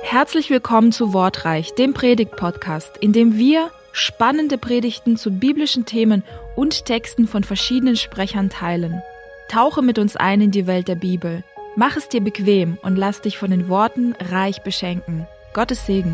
Herzlich willkommen zu Wortreich, dem Predigt-Podcast, in dem wir spannende Predigten zu biblischen Themen und Texten von verschiedenen Sprechern teilen. Tauche mit uns ein in die Welt der Bibel. Mach es dir bequem und lass dich von den Worten reich beschenken. Gottes Segen.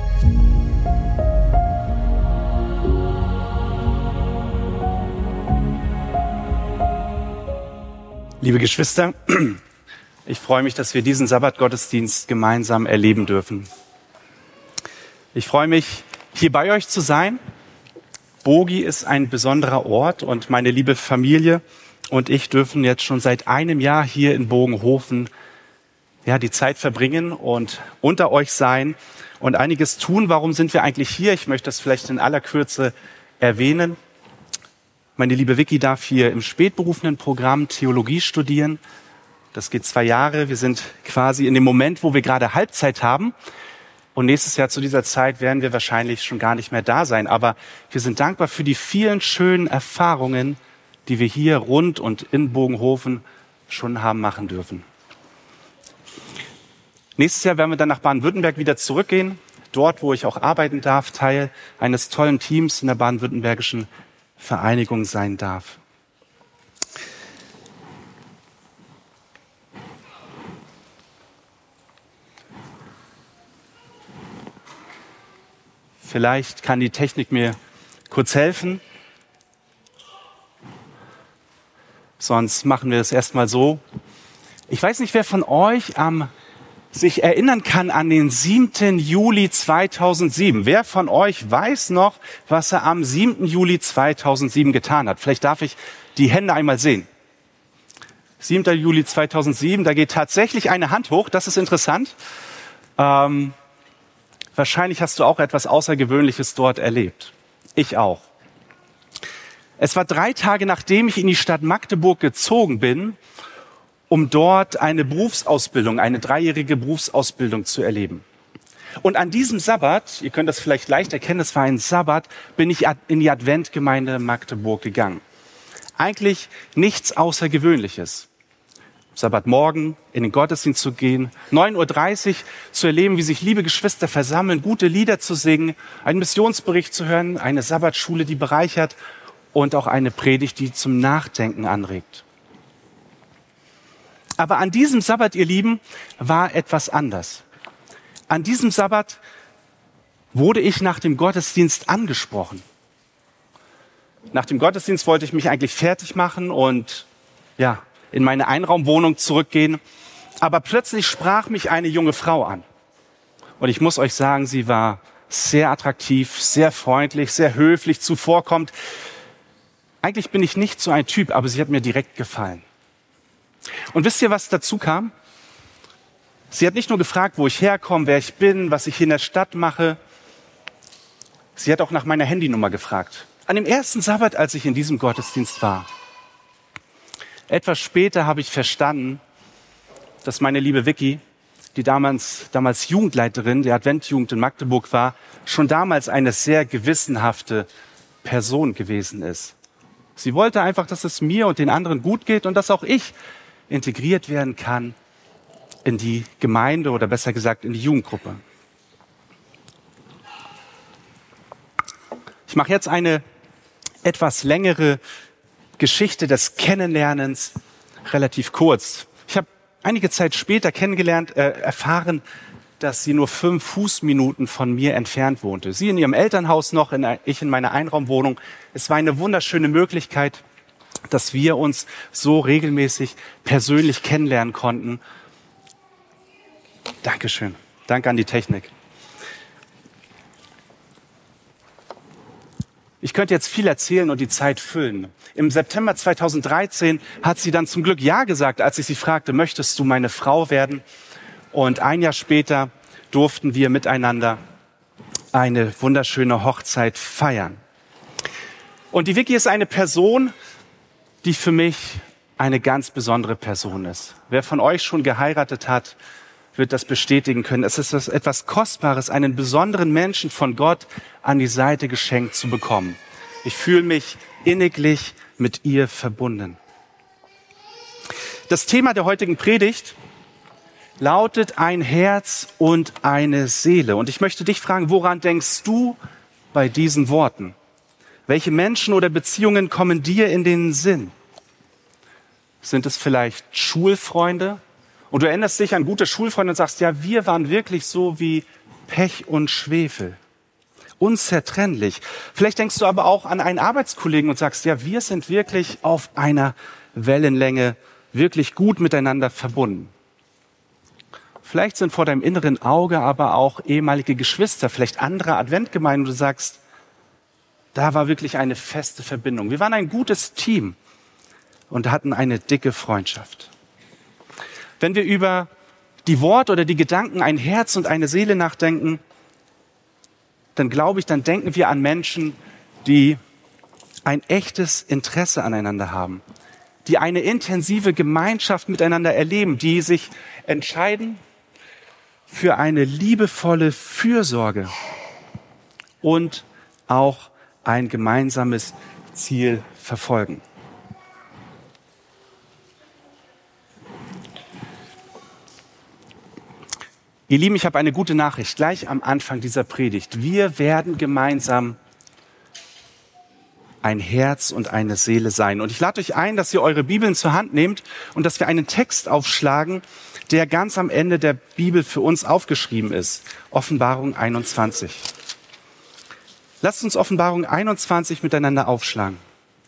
Liebe Geschwister, ich freue mich, dass wir diesen Sabbatgottesdienst gemeinsam erleben dürfen. Ich freue mich, hier bei euch zu sein. Bogi ist ein besonderer Ort und meine liebe Familie und ich dürfen jetzt schon seit einem Jahr hier in Bogenhofen die Zeit verbringen und unter euch sein und einiges tun. Warum sind wir eigentlich hier? Ich möchte das vielleicht in aller Kürze erwähnen. Meine liebe Vicky darf hier im spätberufenen Programm Theologie studieren. Das geht 2 Jahre. Wir sind quasi in dem Moment, wo wir gerade Halbzeit haben. Und nächstes Jahr zu dieser Zeit werden wir wahrscheinlich schon gar nicht mehr da sein. Aber wir sind dankbar für die vielen schönen Erfahrungen, die wir hier rund und in Bogenhofen schon haben machen dürfen. Nächstes Jahr werden wir dann nach Baden-Württemberg wieder zurückgehen. Dort, wo ich auch arbeiten darf, Teil eines tollen Teams in der baden-württembergischen Vereinigung sein darf. Vielleicht kann die Technik mir kurz helfen. Sonst machen wir es erstmal so. Ich weiß nicht, wer von euch sich erinnern kann an den 7. Juli 2007. Wer von euch weiß noch, was er am 7. Juli 2007 getan hat? Vielleicht darf ich die Hände einmal sehen. 7. Juli 2007, da geht tatsächlich eine Hand hoch. Das ist interessant. Wahrscheinlich hast du auch etwas Außergewöhnliches dort erlebt. Ich auch. Es war 3 Tage, nachdem ich in die Stadt Magdeburg gezogen bin, um dort eine Berufsausbildung, eine 3-jährige Berufsausbildung zu erleben. Und an diesem Sabbat, ihr könnt das vielleicht leicht erkennen, es war ein Sabbat, bin ich in die Adventgemeinde Magdeburg gegangen. Eigentlich nichts Außergewöhnliches. Sabbatmorgen in den Gottesdienst zu gehen, 9:30 Uhr zu erleben, wie sich liebe Geschwister versammeln, gute Lieder zu singen, einen Missionsbericht zu hören, eine Sabbatschule, die bereichert und auch eine Predigt, die zum Nachdenken anregt. Aber an diesem Sabbat, ihr Lieben, war etwas anders. An diesem Sabbat wurde ich nach dem Gottesdienst angesprochen. Nach dem Gottesdienst wollte ich mich eigentlich fertig machen und in meine Einraumwohnung zurückgehen. Aber plötzlich sprach mich eine junge Frau an. Und ich muss euch sagen, sie war sehr attraktiv, sehr freundlich, sehr höflich, zuvorkommend. Eigentlich bin ich nicht so ein Typ, aber sie hat mir direkt gefallen. Und wisst ihr, was dazu kam? Sie hat nicht nur gefragt, wo ich herkomme, wer ich bin, was ich hier in der Stadt mache. Sie hat auch nach meiner Handynummer gefragt. An dem ersten Sabbat, als ich in diesem Gottesdienst war. Etwas später habe ich verstanden, dass meine liebe Vicky, die damals Jugendleiterin der Adventjugend in Magdeburg war, schon damals eine sehr gewissenhafte Person gewesen ist. Sie wollte einfach, dass es mir und den anderen gut geht und dass auch ich integriert werden kann in die Gemeinde oder besser gesagt in die Jugendgruppe. Ich mache jetzt eine etwas längere Geschichte des Kennenlernens relativ kurz. Ich habe einige Zeit später erfahren, dass sie nur 5 Fußminuten von mir entfernt wohnte. Sie in ihrem Elternhaus noch, ich in meiner Einraumwohnung. Es war eine wunderschöne Möglichkeit, dass wir uns so regelmäßig persönlich kennenlernen konnten. Dankeschön. Danke an die Technik. Ich könnte jetzt viel erzählen und die Zeit füllen. Im September 2013 hat sie dann zum Glück Ja gesagt, als ich sie fragte, möchtest du meine Frau werden? Und 1 Jahr später durften wir miteinander eine wunderschöne Hochzeit feiern. Und die Vicky ist eine Person, die für mich eine ganz besondere Person ist. Wer von euch schon geheiratet hat, wird das bestätigen können. Es ist etwas Kostbares, einen besonderen Menschen von Gott an die Seite geschenkt zu bekommen. Ich fühle mich inniglich mit ihr verbunden. Das Thema der heutigen Predigt lautet ein Herz und eine Seele. Und ich möchte dich fragen, woran denkst du bei diesen Worten? Welche Menschen oder Beziehungen kommen dir in den Sinn? Sind es vielleicht Schulfreunde? Und du erinnerst dich an gute Schulfreunde und sagst, ja, wir waren wirklich so wie Pech und Schwefel. Unzertrennlich. Vielleicht denkst du aber auch an einen Arbeitskollegen und sagst, ja, wir sind wirklich auf einer Wellenlänge, wirklich gut miteinander verbunden. Vielleicht sind vor deinem inneren Auge aber auch ehemalige Geschwister, vielleicht andere Adventgemeinden, und du sagst, da war wirklich eine feste Verbindung. Wir waren ein gutes Team und hatten eine dicke Freundschaft. Wenn wir über die Worte oder die Gedanken, ein Herz und eine Seele nachdenken, dann glaube ich, dann denken wir an Menschen, die ein echtes Interesse aneinander haben, die eine intensive Gemeinschaft miteinander erleben, die sich entscheiden für eine liebevolle Fürsorge und auch ein gemeinsames Ziel verfolgen. Ihr Lieben, ich habe eine gute Nachricht gleich am Anfang dieser Predigt. Wir werden gemeinsam ein Herz und eine Seele sein. Und ich lade euch ein, dass ihr eure Bibeln zur Hand nehmt und dass wir einen Text aufschlagen, der ganz am Ende der Bibel für uns aufgeschrieben ist. Offenbarung 21. Lasst uns Offenbarung 21 miteinander aufschlagen.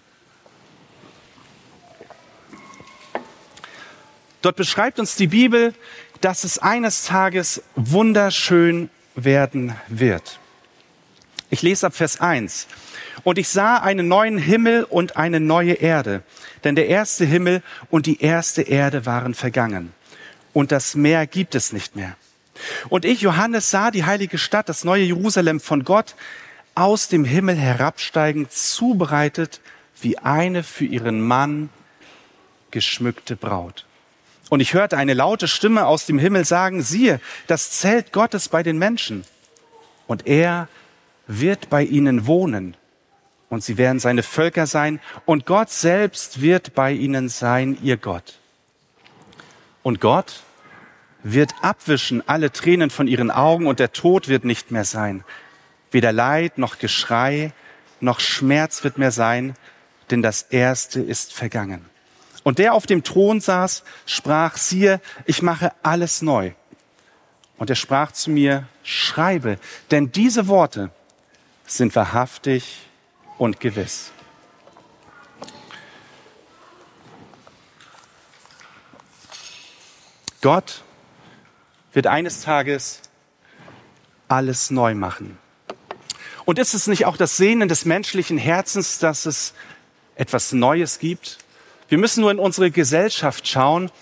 Dort beschreibt uns die Bibel, dass es eines Tages wunderschön werden wird. Ich lese ab Vers 1. Und ich sah einen neuen Himmel und eine neue Erde, denn der erste Himmel und die erste Erde waren vergangen. Und das Meer gibt es nicht mehr. Und ich, Johannes, sah die heilige Stadt, das neue Jerusalem von Gott, aus dem Himmel herabsteigend, zubereitet wie eine für ihren Mann geschmückte Braut. Und ich hörte eine laute Stimme aus dem Himmel sagen, siehe, das Zelt Gottes bei den Menschen. Und er wird bei ihnen wohnen. Und sie werden seine Völker sein. Und Gott selbst wird bei ihnen sein, ihr Gott. Und Gott wird abwischen alle Tränen von ihren Augen. Und der Tod wird nicht mehr sein. Weder Leid noch Geschrei noch Schmerz wird mehr sein, denn das Erste ist vergangen. Und der auf dem Thron saß, sprach, siehe, ich mache alles neu. Und er sprach zu mir, schreibe, denn diese Worte sind wahrhaftig und gewiss. Gott wird eines Tages alles neu machen. Und ist es nicht auch das Sehnen des menschlichen Herzens, dass es etwas Neues gibt? Wir müssen nur in unsere Gesellschaft schauen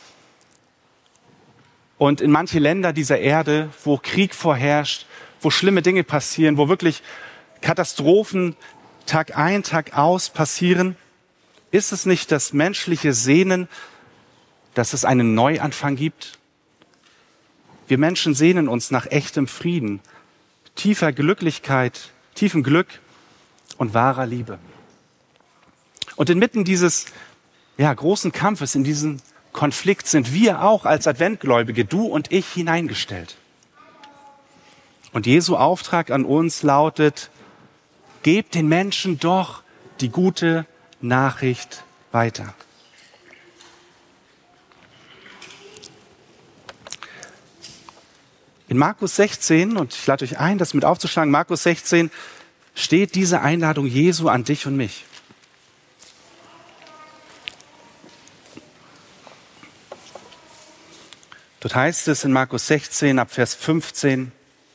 und in manche Länder dieser Erde, wo Krieg vorherrscht, wo schlimme Dinge passieren, wo wirklich Katastrophen Tag ein, Tag aus passieren. Ist es nicht das menschliche Sehnen, dass es einen Neuanfang gibt? Wir Menschen sehnen uns nach echtem Frieden, tiefer Glücklichkeit, tiefem Glück und wahrer Liebe. Und inmitten dieses großen Kampfes, in diesen Konflikt sind wir auch als Adventgläubige, du und ich, hineingestellt. Und Jesu Auftrag an uns lautet, gebt den Menschen doch die gute Nachricht weiter. In Markus 16, und ich lade euch ein, das mit aufzuschlagen, Markus 16 steht diese Einladung Jesu an dich und mich. Dort heißt es in Markus 16 ab Vers 15,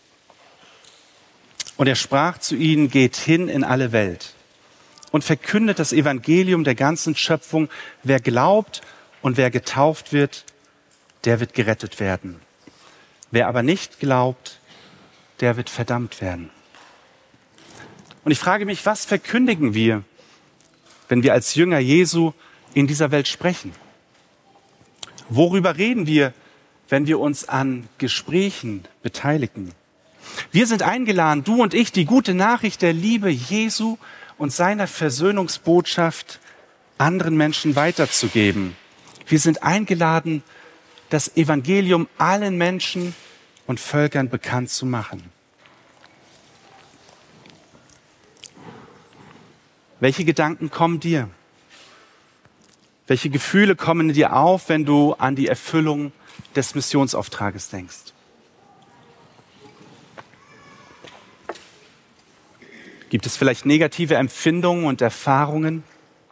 und er sprach zu ihnen, geht hin in alle Welt und verkündet das Evangelium der ganzen Schöpfung. Wer glaubt und wer getauft wird, der wird gerettet werden. Wer aber nicht glaubt, der wird verdammt werden. Und ich frage mich, was verkündigen wir, wenn wir als Jünger Jesu in dieser Welt sprechen? Worüber reden wir, wenn wir uns an Gesprächen beteiligen? Wir sind eingeladen, du und ich, die gute Nachricht der Liebe Jesu und seiner Versöhnungsbotschaft anderen Menschen weiterzugeben. Wir sind eingeladen, das Evangelium allen Menschen und Völkern bekannt zu machen. Welche Gedanken kommen dir? Welche Gefühle kommen dir auf, wenn du an die Erfüllung des Missionsauftrages denkst? Gibt es vielleicht negative Empfindungen und Erfahrungen?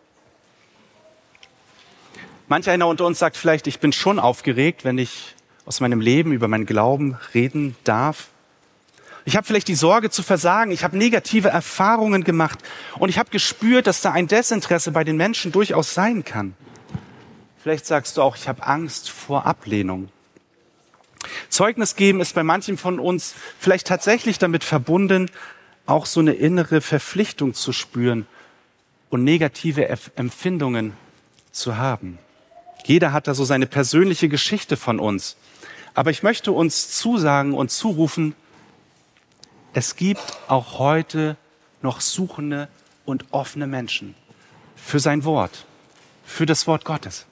Manch einer unter uns sagt vielleicht, ich bin schon aufgeregt, wenn ich aus meinem Leben über meinen Glauben reden darf. Ich habe vielleicht die Sorge zu versagen. Ich habe negative Erfahrungen gemacht und ich habe gespürt, dass da ein Desinteresse bei den Menschen durchaus sein kann. Vielleicht sagst du auch, ich habe Angst vor Ablehnung. Zeugnis geben ist bei manchen von uns vielleicht tatsächlich damit verbunden, auch so eine innere Verpflichtung zu spüren und negative Empfindungen zu haben. Jeder hat da so seine persönliche Geschichte von uns. Aber ich möchte uns zusagen und zurufen, es gibt auch heute noch suchende und offene Menschen für sein Wort, für das Wort Gottes.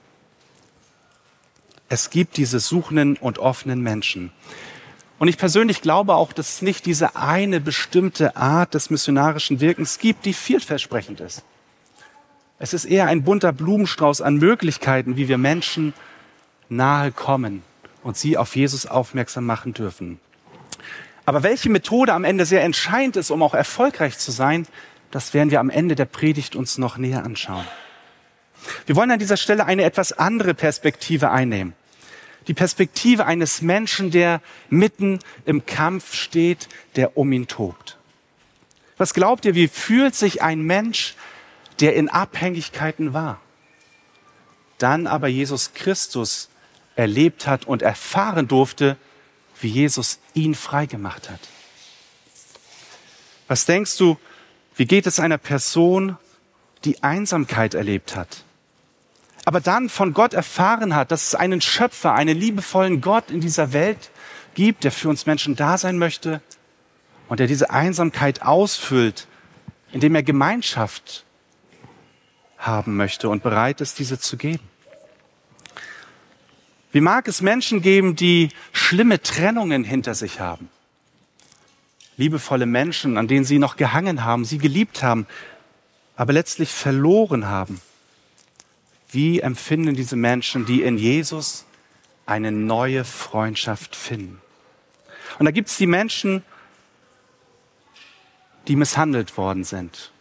Es gibt diese suchenden und offenen Menschen. Und ich persönlich glaube auch, dass es nicht diese eine bestimmte Art des missionarischen Wirkens gibt, die vielversprechend ist. Es ist eher ein bunter Blumenstrauß an Möglichkeiten, wie wir Menschen nahe kommen und sie auf Jesus aufmerksam machen dürfen. Aber welche Methode am Ende sehr entscheidend ist, um auch erfolgreich zu sein, das werden wir am Ende der Predigt uns noch näher anschauen. Wir wollen an dieser Stelle eine etwas andere Perspektive einnehmen. Die Perspektive eines Menschen, der mitten im Kampf steht, der um ihn tobt. Was glaubt ihr, wie fühlt sich ein Mensch, der in Abhängigkeiten war, dann aber Jesus Christus erlebt hat und erfahren durfte, wie Jesus ihn freigemacht hat? Was denkst du, wie geht es einer Person, die Einsamkeit erlebt hat, aber dann von Gott erfahren hat, dass es einen Schöpfer, einen liebevollen Gott in dieser Welt gibt, der für uns Menschen da sein möchte und der diese Einsamkeit ausfüllt, indem er Gemeinschaft haben möchte und bereit ist, diese zu geben? Wie mag es Menschen geben, die schlimme Trennungen hinter sich haben? Liebevolle Menschen, an denen sie noch gehangen haben, sie geliebt haben, aber letztlich verloren haben. Wie empfinden diese Menschen, die in Jesus eine neue Freundschaft finden? Und da gibt es die Menschen, die misshandelt worden sind.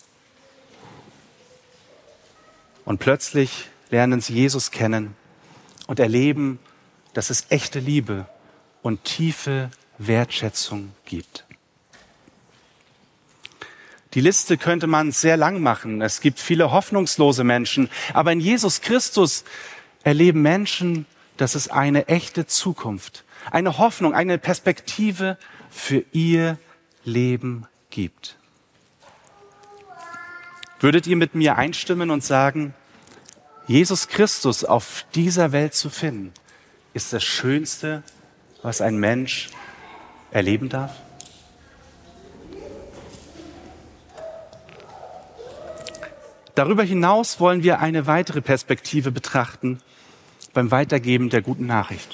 Und plötzlich lernen sie Jesus kennen und erleben, dass es echte Liebe und tiefe Wertschätzung gibt. Die Liste könnte man sehr lang machen. Es gibt viele hoffnungslose Menschen. Aber in Jesus Christus erleben Menschen, dass es eine echte Zukunft, eine Hoffnung, eine Perspektive für ihr Leben gibt. Würdet ihr mit mir einstimmen und sagen, Jesus Christus auf dieser Welt zu finden, ist das Schönste, was ein Mensch erleben darf? Darüber hinaus wollen wir eine weitere Perspektive betrachten beim Weitergeben der guten Nachricht.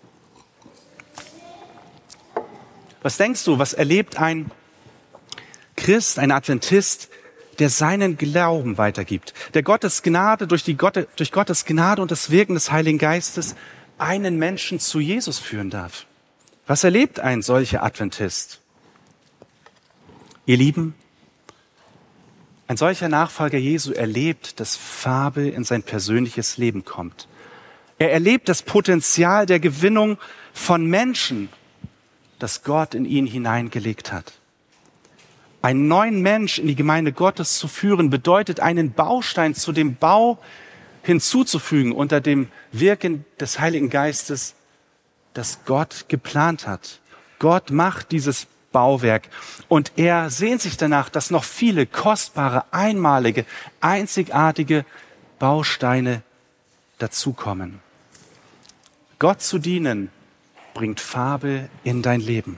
Was denkst du, was erlebt ein Christ, ein Adventist, der seinen Glauben weitergibt, der Gottes Gnade durch Gottes Gnade und das Wirken des Heiligen Geistes einen Menschen zu Jesus führen darf? Was erlebt ein solcher Adventist? Ihr Lieben, ein solcher Nachfolger Jesu erlebt, dass Farbe in sein persönliches Leben kommt. Er erlebt das Potenzial der Gewinnung von Menschen, das Gott in ihn hineingelegt hat. Einen neuen Mensch in die Gemeinde Gottes zu führen, bedeutet, einen Baustein zu dem Bau hinzuzufügen unter dem Wirken des Heiligen Geistes, das Gott geplant hat. Gott macht dieses Bauwerk und er sehnt sich danach, dass noch viele kostbare, einmalige, einzigartige Bausteine dazukommen. Gott zu dienen bringt Farbe in dein Leben.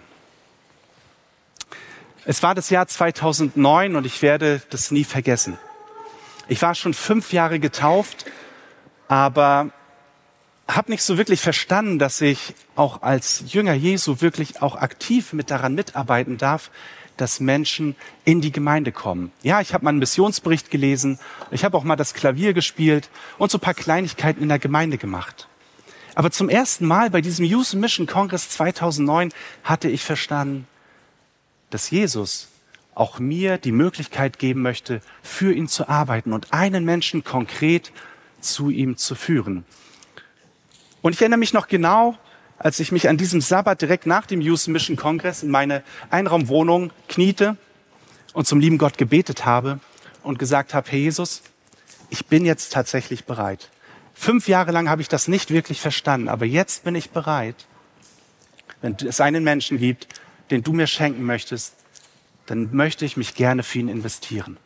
Es war das Jahr 2009 und ich werde das nie vergessen. Ich war schon 5 Jahre getauft, aber habe nicht so wirklich verstanden, dass ich auch als Jünger Jesu wirklich auch aktiv daran mitarbeiten darf, dass Menschen in die Gemeinde kommen. Ja, ich habe mal einen Missionsbericht gelesen, ich habe auch mal das Klavier gespielt und so ein paar Kleinigkeiten in der Gemeinde gemacht. Aber zum ersten Mal bei diesem Youth Mission Congress 2009 hatte ich verstanden, dass Jesus auch mir die Möglichkeit geben möchte, für ihn zu arbeiten und einen Menschen konkret zu ihm zu führen. Und ich erinnere mich noch genau, als ich mich an diesem Sabbat direkt nach dem Youth Mission Congress in meine Einraumwohnung kniete und zum lieben Gott gebetet habe und gesagt habe, Herr Jesus, ich bin jetzt tatsächlich bereit. 5 Jahre lang habe ich das nicht wirklich verstanden, aber jetzt bin ich bereit. Wenn es einen Menschen gibt, den du mir schenken möchtest, dann möchte ich mich gerne für ihn investieren.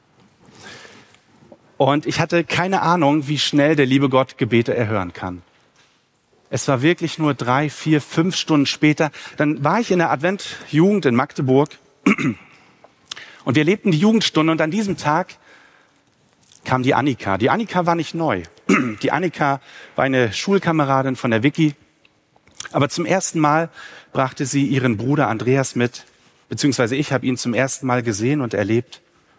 Und ich hatte keine Ahnung, wie schnell der liebe Gott Gebete erhören kann. Es war wirklich nur 3, 4, 5 Stunden später. Dann war ich in der Adventjugend in Magdeburg und wir lebten die Jugendstunde und an diesem Tag kam die Annika. Die Annika war nicht neu. Die Annika war eine Schulkameradin von der Vicky. Aber zum ersten Mal brachte sie ihren Bruder Andreas mit, beziehungsweise ich habe ihn zum ersten Mal gesehen und erlebt.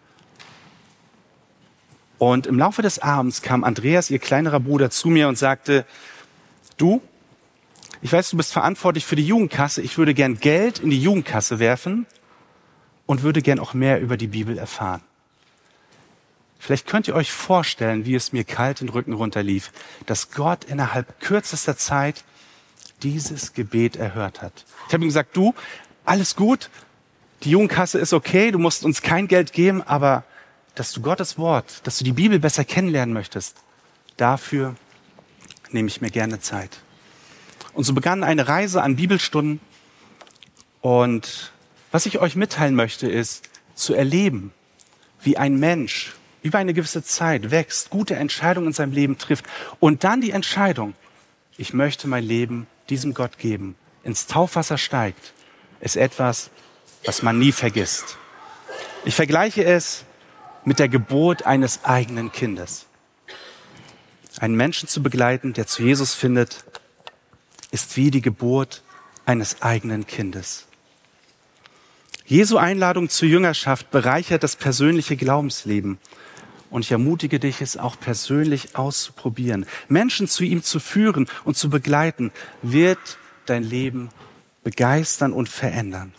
Und im Laufe des Abends kam Andreas, ihr kleinerer Bruder, zu mir und sagte, du, ich weiß, du bist verantwortlich für die Jugendkasse. Ich würde gern Geld in die Jugendkasse werfen und würde gern auch mehr über die Bibel erfahren. Vielleicht könnt ihr euch vorstellen, wie es mir kalt den Rücken runterlief, dass Gott innerhalb kürzester Zeit dieses Gebet erhört hat. Ich habe ihm gesagt, du, alles gut, die Jugendkasse ist okay, du musst uns kein Geld geben, aber dass du Gottes Wort, dass du die Bibel besser kennenlernen möchtest, dafür nehme ich mir gerne Zeit. Und so begann eine Reise an Bibelstunden. Und was ich euch mitteilen möchte, ist zu erleben, wie ein Mensch über eine gewisse Zeit wächst, gute Entscheidungen in seinem Leben trifft und dann die Entscheidung, ich möchte mein Leben diesem Gott geben, ins Taufwasser steigt, ist etwas, was man nie vergisst. Ich vergleiche es mit der Geburt eines eigenen Kindes. Einen Menschen zu begleiten, der zu Jesus findet, ist wie die Geburt eines eigenen Kindes. Jesu Einladung zur Jüngerschaft bereichert das persönliche Glaubensleben. Und ich ermutige dich, es auch persönlich auszuprobieren. Menschen zu ihm zu führen und zu begleiten, wird dein Leben begeistern und verändern.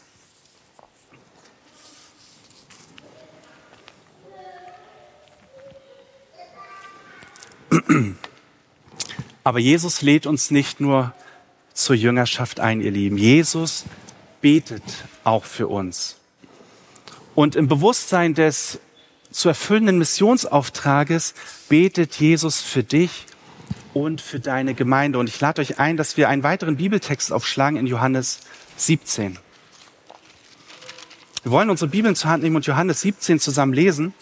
Aber Jesus lädt uns nicht nur zur Jüngerschaft ein, ihr Lieben. Jesus betet auch für uns. Und im Bewusstsein des zu erfüllenden Missionsauftrages betet Jesus für dich und für deine Gemeinde. Und ich lade euch ein, dass wir einen weiteren Bibeltext aufschlagen in Johannes 17. Wir wollen unsere Bibeln zur Hand nehmen und Johannes 17 zusammen lesen.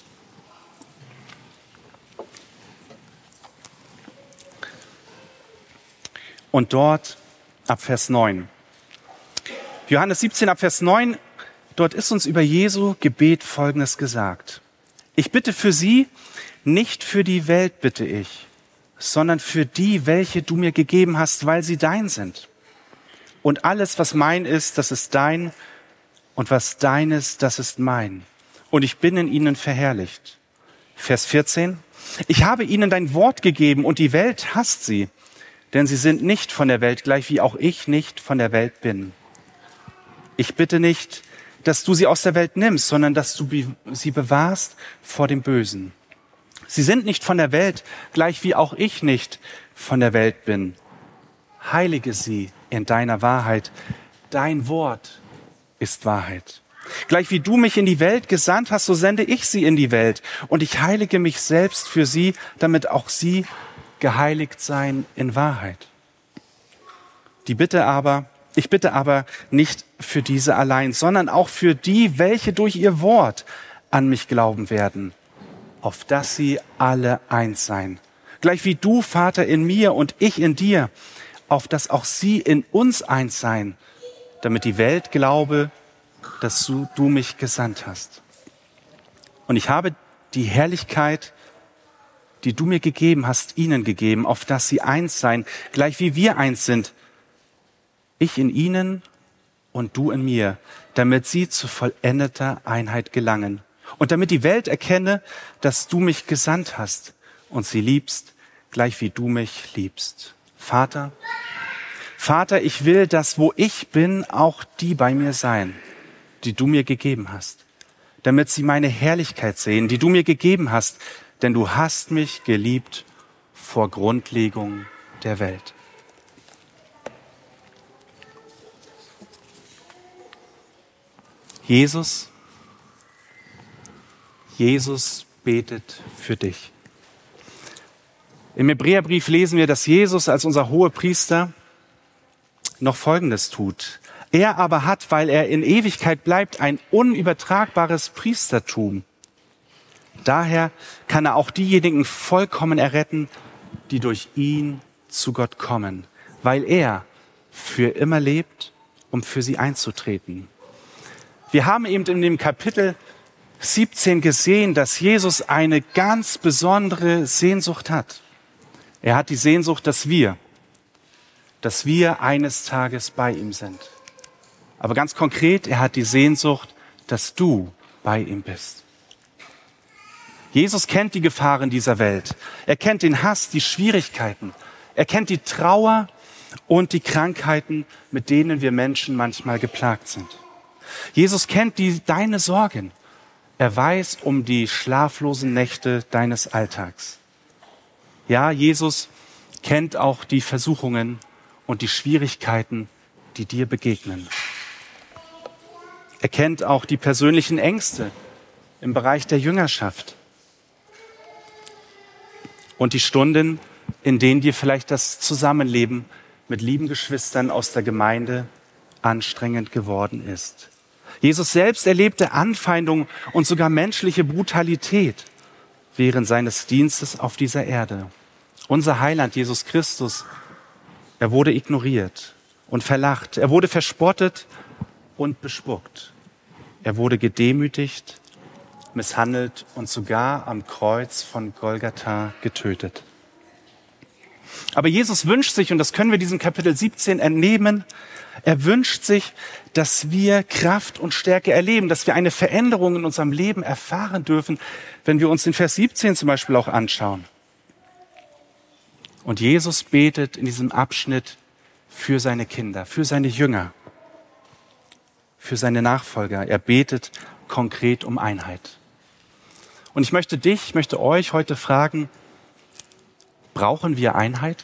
Und dort ab Vers 9. Johannes 17 ab Vers 9, dort ist uns über Jesu Gebet Folgendes gesagt. Ich bitte für sie, nicht für die Welt bitte ich, sondern für die, welche du mir gegeben hast, weil sie dein sind. Und alles, was mein ist, das ist dein, und was dein ist, das ist mein. Und ich bin in ihnen verherrlicht. Vers 14. Ich habe ihnen dein Wort gegeben, und die Welt hasst sie, denn sie sind nicht von der Welt, gleich wie auch ich nicht von der Welt bin. Ich bitte nicht, dass du sie aus der Welt nimmst, sondern dass du sie bewahrst vor dem Bösen. Sie sind nicht von der Welt, gleich wie auch ich nicht von der Welt bin. Heilige sie in deiner Wahrheit. Dein Wort ist Wahrheit. Gleich wie du mich in die Welt gesandt hast, so sende ich sie in die Welt. Und ich heilige mich selbst für sie, damit auch sie geheiligt seien in Wahrheit. Ich bitte aber nicht für diese allein, sondern auch für die, welche durch ihr Wort an mich glauben werden, auf dass sie alle eins seien. Gleich wie du, Vater, in mir und ich in dir, auf dass auch sie in uns eins seien, damit die Welt glaube, dass du mich gesandt hast. Und ich habe die Herrlichkeit, die du mir gegeben hast, ihnen gegeben, auf dass sie eins seien, gleich wie wir eins sind. Ich in ihnen und du in mir, damit sie zu vollendeter Einheit gelangen. Und damit die Welt erkenne, dass du mich gesandt hast und sie liebst, gleich wie du mich liebst. Vater, ich will, dass wo ich bin, auch die bei mir sein, die du mir gegeben hast, damit sie meine Herrlichkeit sehen, die du mir gegeben hast, denn du hast mich geliebt vor Grundlegung der Welt. Jesus betet für dich. Im Hebräerbrief lesen wir, dass Jesus als unser Hohepriester noch Folgendes tut. Er aber hat, weil er in Ewigkeit bleibt, ein unübertragbares Priestertum. Daher kann er auch diejenigen vollkommen erretten, die durch ihn zu Gott kommen, weil er für immer lebt, um für sie einzutreten. Wir haben eben in dem Kapitel 17 gesehen, dass Jesus eine ganz besondere Sehnsucht hat. Er hat die Sehnsucht, dass wir eines Tages bei ihm sind. Aber ganz konkret, er hat die Sehnsucht, dass du bei ihm bist. Jesus kennt die Gefahren dieser Welt. Er kennt den Hass, die Schwierigkeiten. Er kennt die Trauer und die Krankheiten, mit denen wir Menschen manchmal geplagt sind. Jesus kennt deine Sorgen. Er weiß um die schlaflosen Nächte deines Alltags. Ja, Jesus kennt auch die Versuchungen und die Schwierigkeiten, die dir begegnen. Er kennt auch die persönlichen Ängste im Bereich der Jüngerschaft und die Stunden, in denen dir vielleicht das Zusammenleben mit lieben Geschwistern aus der Gemeinde anstrengend geworden ist. Jesus selbst erlebte Anfeindung und sogar menschliche Brutalität während seines Dienstes auf dieser Erde. Unser Heiland, Jesus Christus, er wurde ignoriert und verlacht. Er wurde verspottet und bespuckt. Er wurde gedemütigt, misshandelt und sogar am Kreuz von Golgatha getötet. Aber Jesus wünscht sich, und das können wir diesem Kapitel 17 entnehmen, er wünscht sich, dass wir Kraft und Stärke erleben, dass wir eine Veränderung in unserem Leben erfahren dürfen, wenn wir uns den Vers 17 zum Beispiel auch anschauen. Und Jesus betet in diesem Abschnitt für seine Kinder, für seine Jünger, für seine Nachfolger. Er betet konkret um Einheit. Und ich möchte euch heute fragen, brauchen wir Einheit?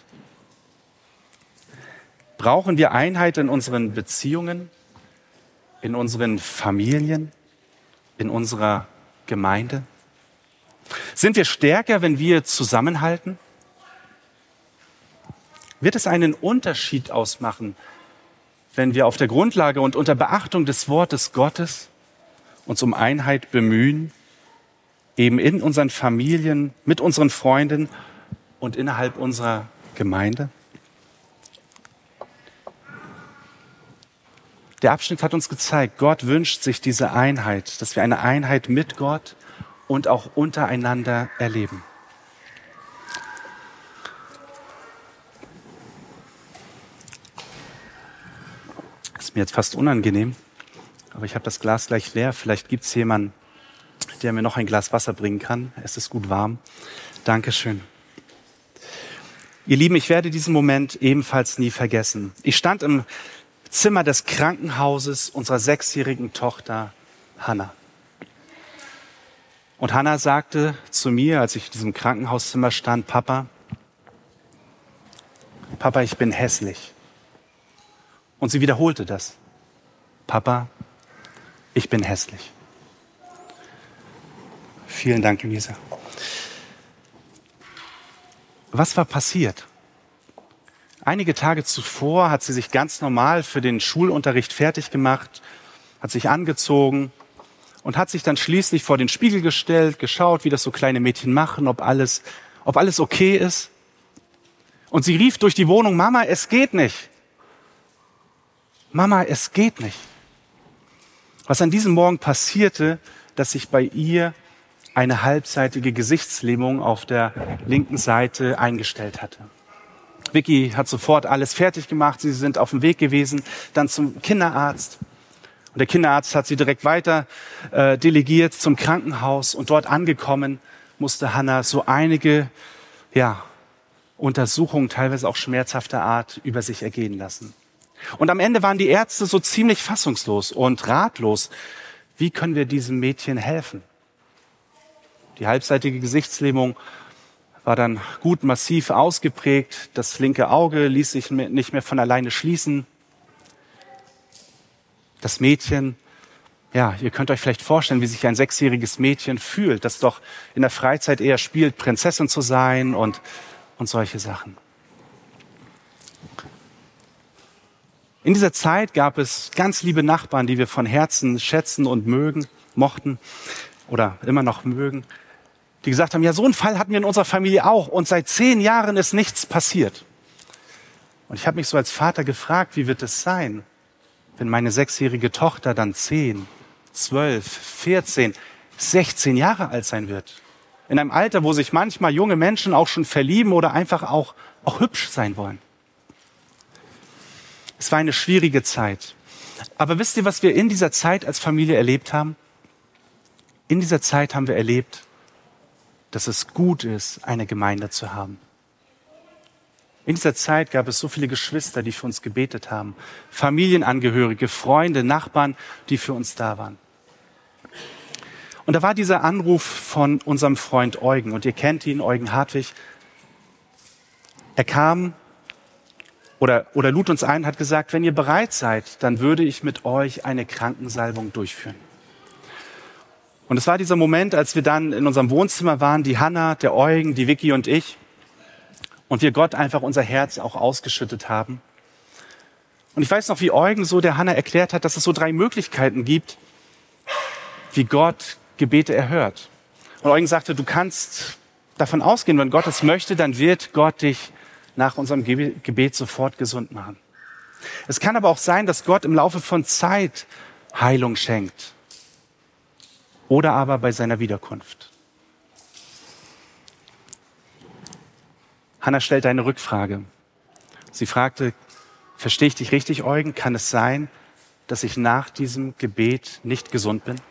Brauchen wir Einheit in unseren Beziehungen, in unseren Familien, in unserer Gemeinde? Sind wir stärker, wenn wir zusammenhalten? Wird es einen Unterschied ausmachen, wenn wir auf der Grundlage und unter Beachtung des Wortes Gottes uns um Einheit bemühen, eben in unseren Familien, mit unseren Freunden und innerhalb unserer Gemeinde? Der Abschnitt hat uns gezeigt, Gott wünscht sich diese Einheit, dass wir eine Einheit mit Gott und auch untereinander erleben. Das ist mir jetzt fast unangenehm, aber ich habe das Glas gleich leer. Vielleicht gibt es jemanden, der mir noch ein Glas Wasser bringen kann. Es ist gut warm. Dankeschön. Ihr Lieben, ich werde diesen Moment ebenfalls nie vergessen. Ich stand im Zimmer des Krankenhauses unserer 6-jährigen Tochter Hannah. Und Hannah sagte zu mir, als ich in diesem Krankenhauszimmer stand, Papa, ich bin hässlich. Und sie wiederholte das. Papa, ich bin hässlich. Vielen Dank, Luisa. Was war passiert? Einige Tage zuvor hat sie sich ganz normal für den Schulunterricht fertig gemacht, hat sich angezogen und hat sich dann schließlich vor den Spiegel gestellt, geschaut, wie das so kleine Mädchen machen, ob alles okay ist. Und sie rief durch die Wohnung, Mama, es geht nicht. Mama, es geht nicht. Was an diesem Morgen passierte, dass sich bei ihr eine halbseitige Gesichtslähmung auf der linken Seite eingestellt hatte. Vicky hat sofort alles fertig gemacht. Sie sind auf dem Weg gewesen, dann zum Kinderarzt. Und der Kinderarzt hat sie direkt weiter delegiert zum Krankenhaus. Und dort angekommen musste Hannah so einige Untersuchungen, teilweise auch schmerzhafter Art, über sich ergehen lassen. Und am Ende waren die Ärzte so ziemlich fassungslos und ratlos. Wie können wir diesem Mädchen helfen? Die halbseitige Gesichtslähmung war dann gut massiv ausgeprägt. Das linke Auge ließ sich nicht mehr von alleine schließen. Das Mädchen, ihr könnt euch vielleicht vorstellen, wie sich ein 6-jähriges Mädchen fühlt, das doch in der Freizeit eher spielt, Prinzessin zu sein und solche Sachen. In dieser Zeit gab es ganz liebe Nachbarn, die wir von Herzen schätzen und mochten oder immer noch mögen, die gesagt haben, so einen Fall hatten wir in unserer Familie auch und seit 10 Jahren ist nichts passiert. Und ich habe mich so als Vater gefragt, wie wird es sein, wenn meine 6-jährige Tochter dann 10, 12, 14, 16 Jahre alt sein wird? In einem Alter, wo sich manchmal junge Menschen auch schon verlieben oder einfach auch hübsch sein wollen. Es war eine schwierige Zeit. Aber wisst ihr, was wir in dieser Zeit als Familie erlebt haben? In dieser Zeit haben wir erlebt, dass es gut ist, eine Gemeinde zu haben. In dieser Zeit gab es so viele Geschwister, die für uns gebetet haben, Familienangehörige, Freunde, Nachbarn, die für uns da waren. Und da war dieser Anruf von unserem Freund Eugen, und ihr kennt ihn, Eugen Hartwig. Er kam oder lud uns ein, hat gesagt, wenn ihr bereit seid, dann würde ich mit euch eine Krankensalbung durchführen. Und es war dieser Moment, als wir dann in unserem Wohnzimmer waren, die Hannah, der Eugen, die Vicky und ich, und wir Gott einfach unser Herz auch ausgeschüttet haben. Und ich weiß noch, wie Eugen so der Hannah erklärt hat, dass es so 3 Möglichkeiten gibt, wie Gott Gebete erhört. Und Eugen sagte, du kannst davon ausgehen, wenn Gott es möchte, dann wird Gott dich nach unserem Gebet sofort gesund machen. Es kann aber auch sein, dass Gott im Laufe von Zeit Heilung schenkt. Oder aber bei seiner Wiederkunft. Hannah stellte eine Rückfrage. Sie fragte, verstehe ich dich richtig, Eugen? Kann es sein, dass ich nach diesem Gebet nicht gesund bin?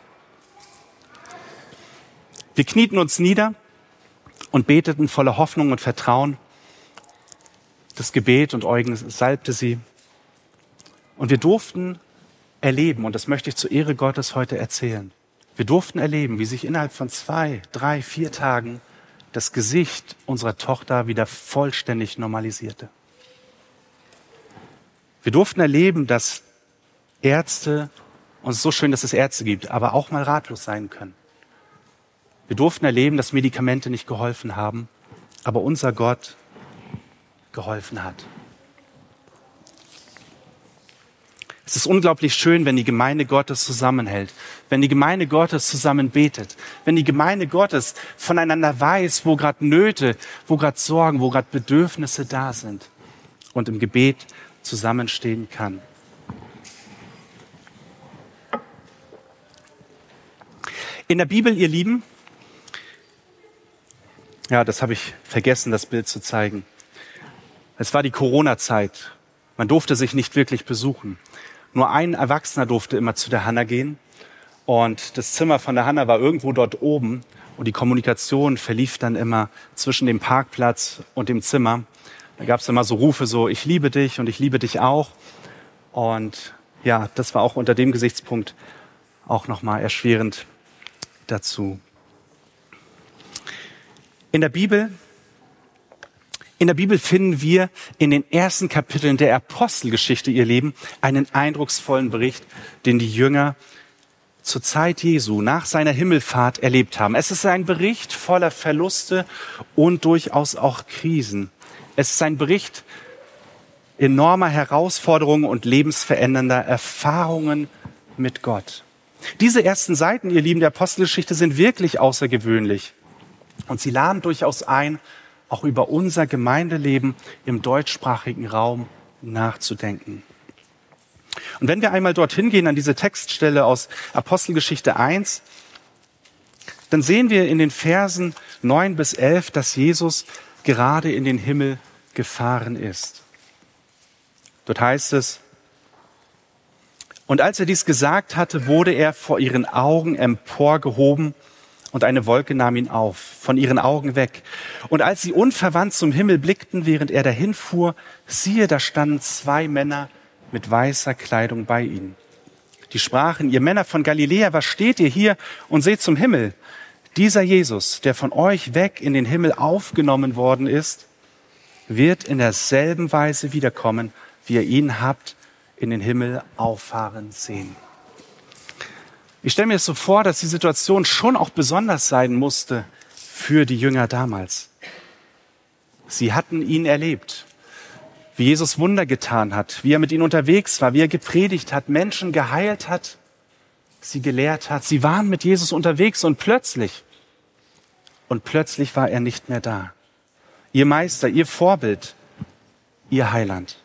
Wir knieten uns nieder und beteten voller Hoffnung und Vertrauen das Gebet, und Eugen salbte sie. Und wir durften erleben, und das möchte ich zur Ehre Gottes heute erzählen, wir durften erleben, wie sich innerhalb von 2, 3, 4 Tagen das Gesicht unserer Tochter wieder vollständig normalisierte. Wir durften erleben, dass Ärzte, und es ist so schön, dass es Ärzte gibt, aber auch mal ratlos sein können. Wir durften erleben, dass Medikamente nicht geholfen haben, aber unser Gott geholfen hat. Es ist unglaublich schön, wenn die Gemeinde Gottes zusammenhält, wenn die Gemeinde Gottes zusammen betet, wenn die Gemeinde Gottes voneinander weiß, wo gerade Nöte, wo gerade Sorgen, wo gerade Bedürfnisse da sind und im Gebet zusammenstehen kann. In der Bibel, ihr Lieben, das habe ich vergessen, das Bild zu zeigen. Es war die Corona-Zeit. Man durfte sich nicht wirklich besuchen. Nur ein Erwachsener durfte immer zu der Hannah gehen. Und das Zimmer von der Hannah war irgendwo dort oben. Und die Kommunikation verlief dann immer zwischen dem Parkplatz und dem Zimmer. Da gab es immer so Rufe, so, ich liebe dich und ich liebe dich auch. Und das war auch unter dem Gesichtspunkt auch nochmal erschwerend dazu. In der Bibel finden wir in den ersten Kapiteln der Apostelgeschichte, ihr Lieben, einen eindrucksvollen Bericht, den die Jünger zur Zeit Jesu nach seiner Himmelfahrt erlebt haben. Es ist ein Bericht voller Verluste und durchaus auch Krisen. Es ist ein Bericht enormer Herausforderungen und lebensverändernder Erfahrungen mit Gott. Diese ersten Seiten, ihr Lieben, der Apostelgeschichte sind wirklich außergewöhnlich. Und sie laden durchaus ein, auch über unser Gemeindeleben im deutschsprachigen Raum nachzudenken. Und wenn wir einmal dorthin gehen, an diese Textstelle aus Apostelgeschichte 1, dann sehen wir in den Versen 9 bis 11, dass Jesus gerade in den Himmel gefahren ist. Dort heißt es: Und als er dies gesagt hatte, wurde er vor ihren Augen emporgehoben und eine Wolke nahm ihn auf, von ihren Augen weg. Und als sie unverwandt zum Himmel blickten, während er dahinfuhr, siehe, da standen 2 Männer mit weißer Kleidung bei ihnen. Die sprachen: Ihr Männer von Galiläa, was steht ihr hier und seht zum Himmel? Dieser Jesus, der von euch weg in den Himmel aufgenommen worden ist, wird in derselben Weise wiederkommen, wie ihr ihn habt in den Himmel auffahren sehen. Ich stelle mir es so vor, dass die Situation schon auch besonders sein musste für die Jünger damals. Sie hatten ihn erlebt, wie Jesus Wunder getan hat, wie er mit ihnen unterwegs war, wie er gepredigt hat, Menschen geheilt hat, sie gelehrt hat. Sie waren mit Jesus unterwegs und plötzlich war er nicht mehr da. Ihr Meister, ihr Vorbild, ihr Heiland.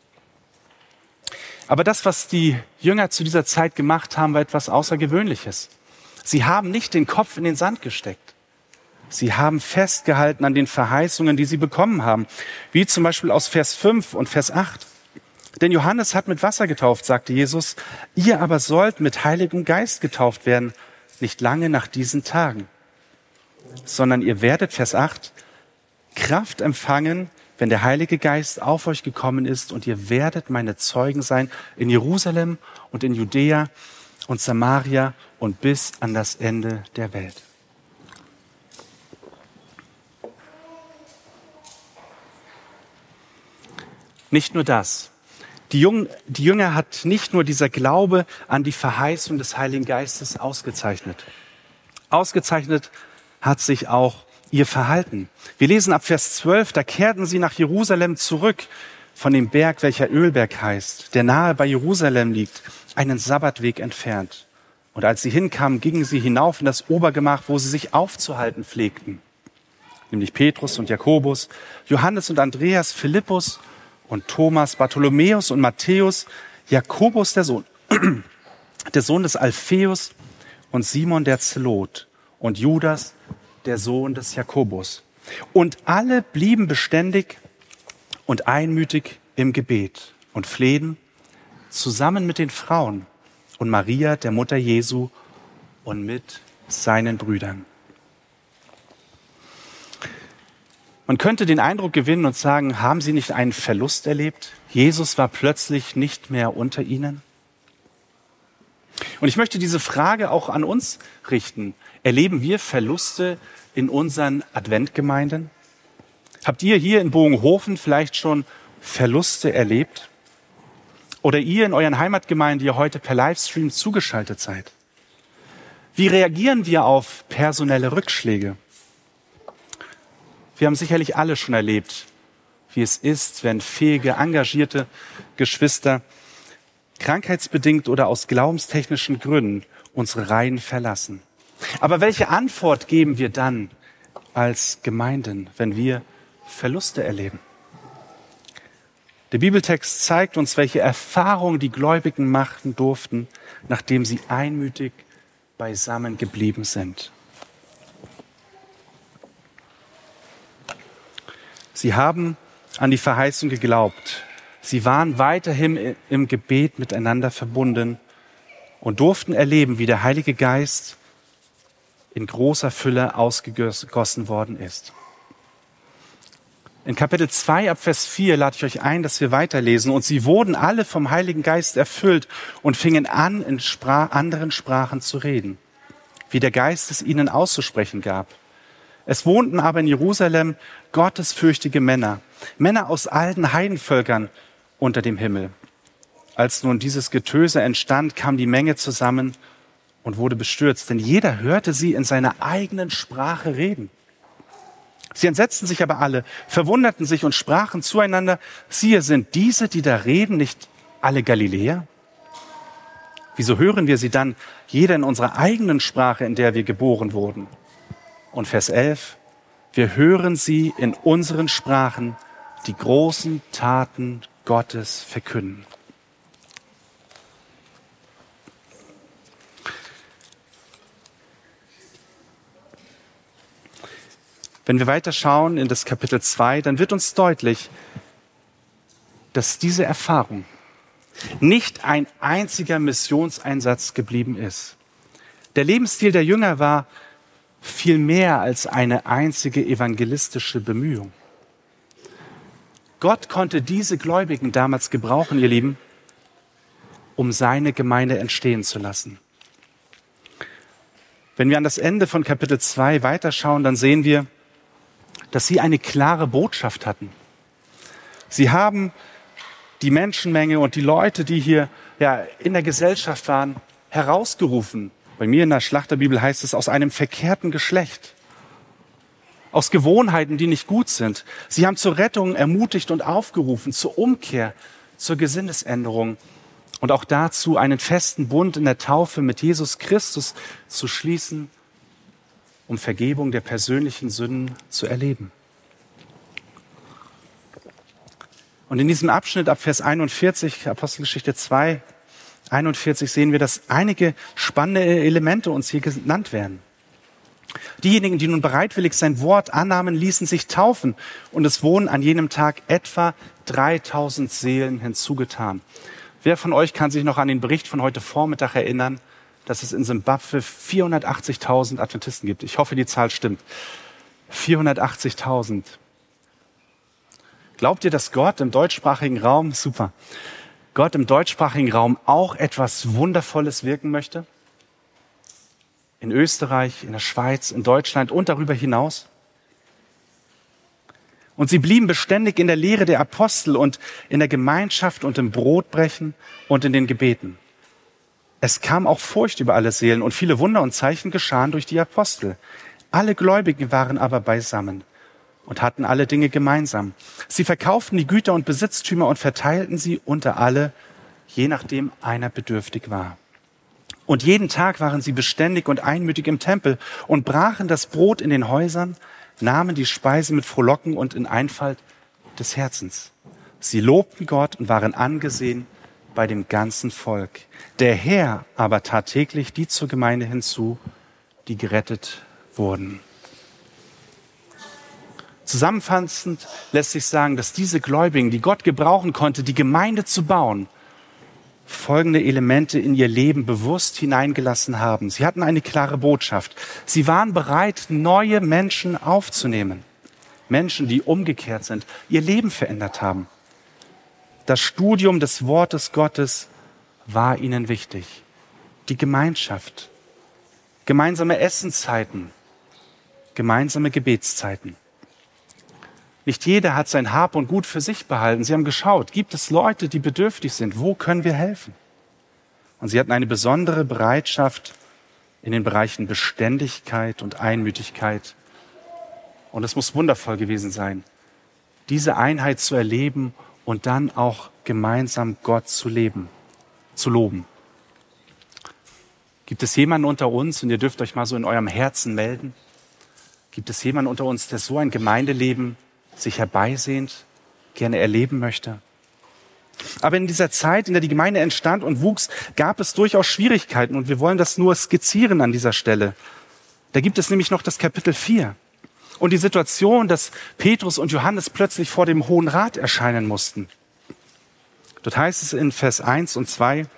Aber das, was die Jünger zu dieser Zeit gemacht haben, war etwas Außergewöhnliches. Sie haben nicht den Kopf in den Sand gesteckt. Sie haben festgehalten an den Verheißungen, die sie bekommen haben. Wie zum Beispiel aus Vers 5 und Vers 8. Denn Johannes hat mit Wasser getauft, sagte Jesus. Ihr aber sollt mit Heiligem Geist getauft werden, nicht lange nach diesen Tagen. Sondern ihr werdet, Vers 8, Kraft empfangen, wenn der Heilige Geist auf euch gekommen ist, und ihr werdet meine Zeugen sein in Jerusalem und in Judäa und Samaria und bis an das Ende der Welt. Nicht nur das. Die Jünger hat nicht nur dieser Glaube an die Verheißung des Heiligen Geistes ausgezeichnet. Ausgezeichnet hat sich auch ihr Verhalten. Wir lesen ab Vers 12, da kehrten sie nach Jerusalem zurück von dem Berg, welcher Ölberg heißt, der nahe bei Jerusalem liegt, einen Sabbatweg entfernt. Und als sie hinkamen, gingen sie hinauf in das Obergemach, wo sie sich aufzuhalten pflegten. Nämlich Petrus und Jakobus, Johannes und Andreas, Philippus und Thomas, Bartholomäus und Matthäus, Jakobus, der Sohn des Alpheus, und Simon der Zelot und Judas, der Sohn des Jakobus. Und alle blieben beständig und einmütig im Gebet und flehten zusammen mit den Frauen und Maria, der Mutter Jesu, und mit seinen Brüdern. Man könnte den Eindruck gewinnen und sagen, haben sie nicht einen Verlust erlebt? Jesus war plötzlich nicht mehr unter ihnen. Und ich möchte diese Frage auch an uns richten. Erleben wir Verluste in unseren Adventgemeinden? Habt ihr hier in Bogenhofen vielleicht schon Verluste erlebt? Oder ihr in euren Heimatgemeinden, die ihr heute per Livestream zugeschaltet seid? Wie reagieren wir auf personelle Rückschläge? Wir haben sicherlich alle schon erlebt, wie es ist, wenn fähige, engagierte Geschwister krankheitsbedingt oder aus glaubenstechnischen Gründen unsere Reihen verlassen. Aber welche Antwort geben wir dann als Gemeinden, wenn wir Verluste erleben? Der Bibeltext zeigt uns, welche Erfahrungen die Gläubigen machen durften, nachdem sie einmütig beisammen geblieben sind. Sie haben an die Verheißung geglaubt. Sie waren weiterhin im Gebet miteinander verbunden und durften erleben, wie der Heilige Geist in großer Fülle ausgegossen worden ist. In Kapitel 2 ab Vers 4 lade ich euch ein, dass wir weiterlesen. Und sie wurden alle vom Heiligen Geist erfüllt und fingen an, in anderen Sprachen zu reden, wie der Geist es ihnen auszusprechen gab. Es wohnten aber in Jerusalem gottesfürchtige Männer aus allen Heidenvölkern unter dem Himmel. Als nun dieses Getöse entstand, kam die Menge zusammen und wurde bestürzt, denn jeder hörte sie in seiner eigenen Sprache reden. Sie entsetzten sich aber alle, verwunderten sich und sprachen zueinander: Siehe, sind diese, die da reden, nicht alle Galiläer? Wieso hören wir sie dann, jeder in unserer eigenen Sprache, in der wir geboren wurden? Und Vers 11, wir hören sie in unseren Sprachen, die großen Taten Gottes verkünden. Wenn wir weiter schauen in das Kapitel 2, dann wird uns deutlich, dass diese Erfahrung nicht ein einziger Missionseinsatz geblieben ist. Der Lebensstil der Jünger war viel mehr als eine einzige evangelistische Bemühung. Gott konnte diese Gläubigen damals gebrauchen, ihr Lieben, um seine Gemeinde entstehen zu lassen. Wenn wir an das Ende von Kapitel 2 weiterschauen, dann sehen wir, dass sie eine klare Botschaft hatten. Sie haben die Menschenmenge und die Leute, die hier in der Gesellschaft waren, herausgerufen. Bei mir in der Schlachterbibel heißt es, aus einem verkehrten Geschlecht. Aus Gewohnheiten, die nicht gut sind. Sie haben zur Rettung ermutigt und aufgerufen, zur Umkehr, zur Gesinnesänderung und auch dazu, einen festen Bund in der Taufe mit Jesus Christus zu schließen, um Vergebung der persönlichen Sünden zu erleben. Und in diesem Abschnitt ab Vers 41, Apostelgeschichte 2, 41 sehen wir, dass einige spannende Elemente uns hier genannt werden. Diejenigen, die nun bereitwillig sein Wort annahmen, ließen sich taufen und es wurden an jenem Tag etwa 3000 Seelen hinzugetan. Wer von euch kann sich noch an den Bericht von heute Vormittag erinnern, dass es in Simbabwe 480.000 Adventisten gibt? Ich hoffe, die Zahl stimmt. 480.000. Glaubt ihr, dass Gott im deutschsprachigen Raum, Gott im deutschsprachigen Raum auch etwas Wundervolles wirken möchte? In Österreich, in der Schweiz, in Deutschland und darüber hinaus? Und sie blieben beständig in der Lehre der Apostel und in der Gemeinschaft und im Brotbrechen und in den Gebeten. Es kam auch Furcht über alle Seelen und viele Wunder und Zeichen geschahen durch die Apostel. Alle Gläubigen waren aber beisammen und hatten alle Dinge gemeinsam. Sie verkauften die Güter und Besitztümer und verteilten sie unter alle, je nachdem einer bedürftig war. Und jeden Tag waren sie beständig und einmütig im Tempel und brachen das Brot in den Häusern, nahmen die Speise mit Frohlocken und in Einfalt des Herzens. Sie lobten Gott und waren angesehen bei dem ganzen Volk. Der Herr aber tat täglich die zur Gemeinde hinzu, die gerettet wurden. Zusammenfassend lässt sich sagen, dass diese Gläubigen, die Gott gebrauchen konnte, die Gemeinde zu bauen, folgende Elemente in ihr Leben bewusst hineingelassen haben. Sie hatten eine klare Botschaft. Sie waren bereit, neue Menschen aufzunehmen. Menschen, die umgekehrt sind, ihr Leben verändert haben. Das Studium des Wortes Gottes war ihnen wichtig. Die Gemeinschaft, gemeinsame Essenszeiten, gemeinsame Gebetszeiten. Nicht jeder hat sein Hab und Gut für sich behalten. Sie haben geschaut, gibt es Leute, die bedürftig sind? Wo können wir helfen? Und sie hatten eine besondere Bereitschaft in den Bereichen Beständigkeit und Einmütigkeit. Und es muss wundervoll gewesen sein, diese Einheit zu erleben und dann auch gemeinsam Gott zu loben. Gibt es jemanden unter uns, und ihr dürft euch mal so in eurem Herzen melden, gibt es jemanden unter uns, der so ein Gemeindeleben sich herbeisehnt, gerne erleben möchte? Aber in dieser Zeit, in der die Gemeinde entstand und wuchs, gab es durchaus Schwierigkeiten und wir wollen das nur skizzieren an dieser Stelle. Da gibt es nämlich noch das Kapitel 4 und die Situation, dass Petrus und Johannes plötzlich vor dem Hohen Rat erscheinen mussten. Dort heißt es in Vers 1 und 2,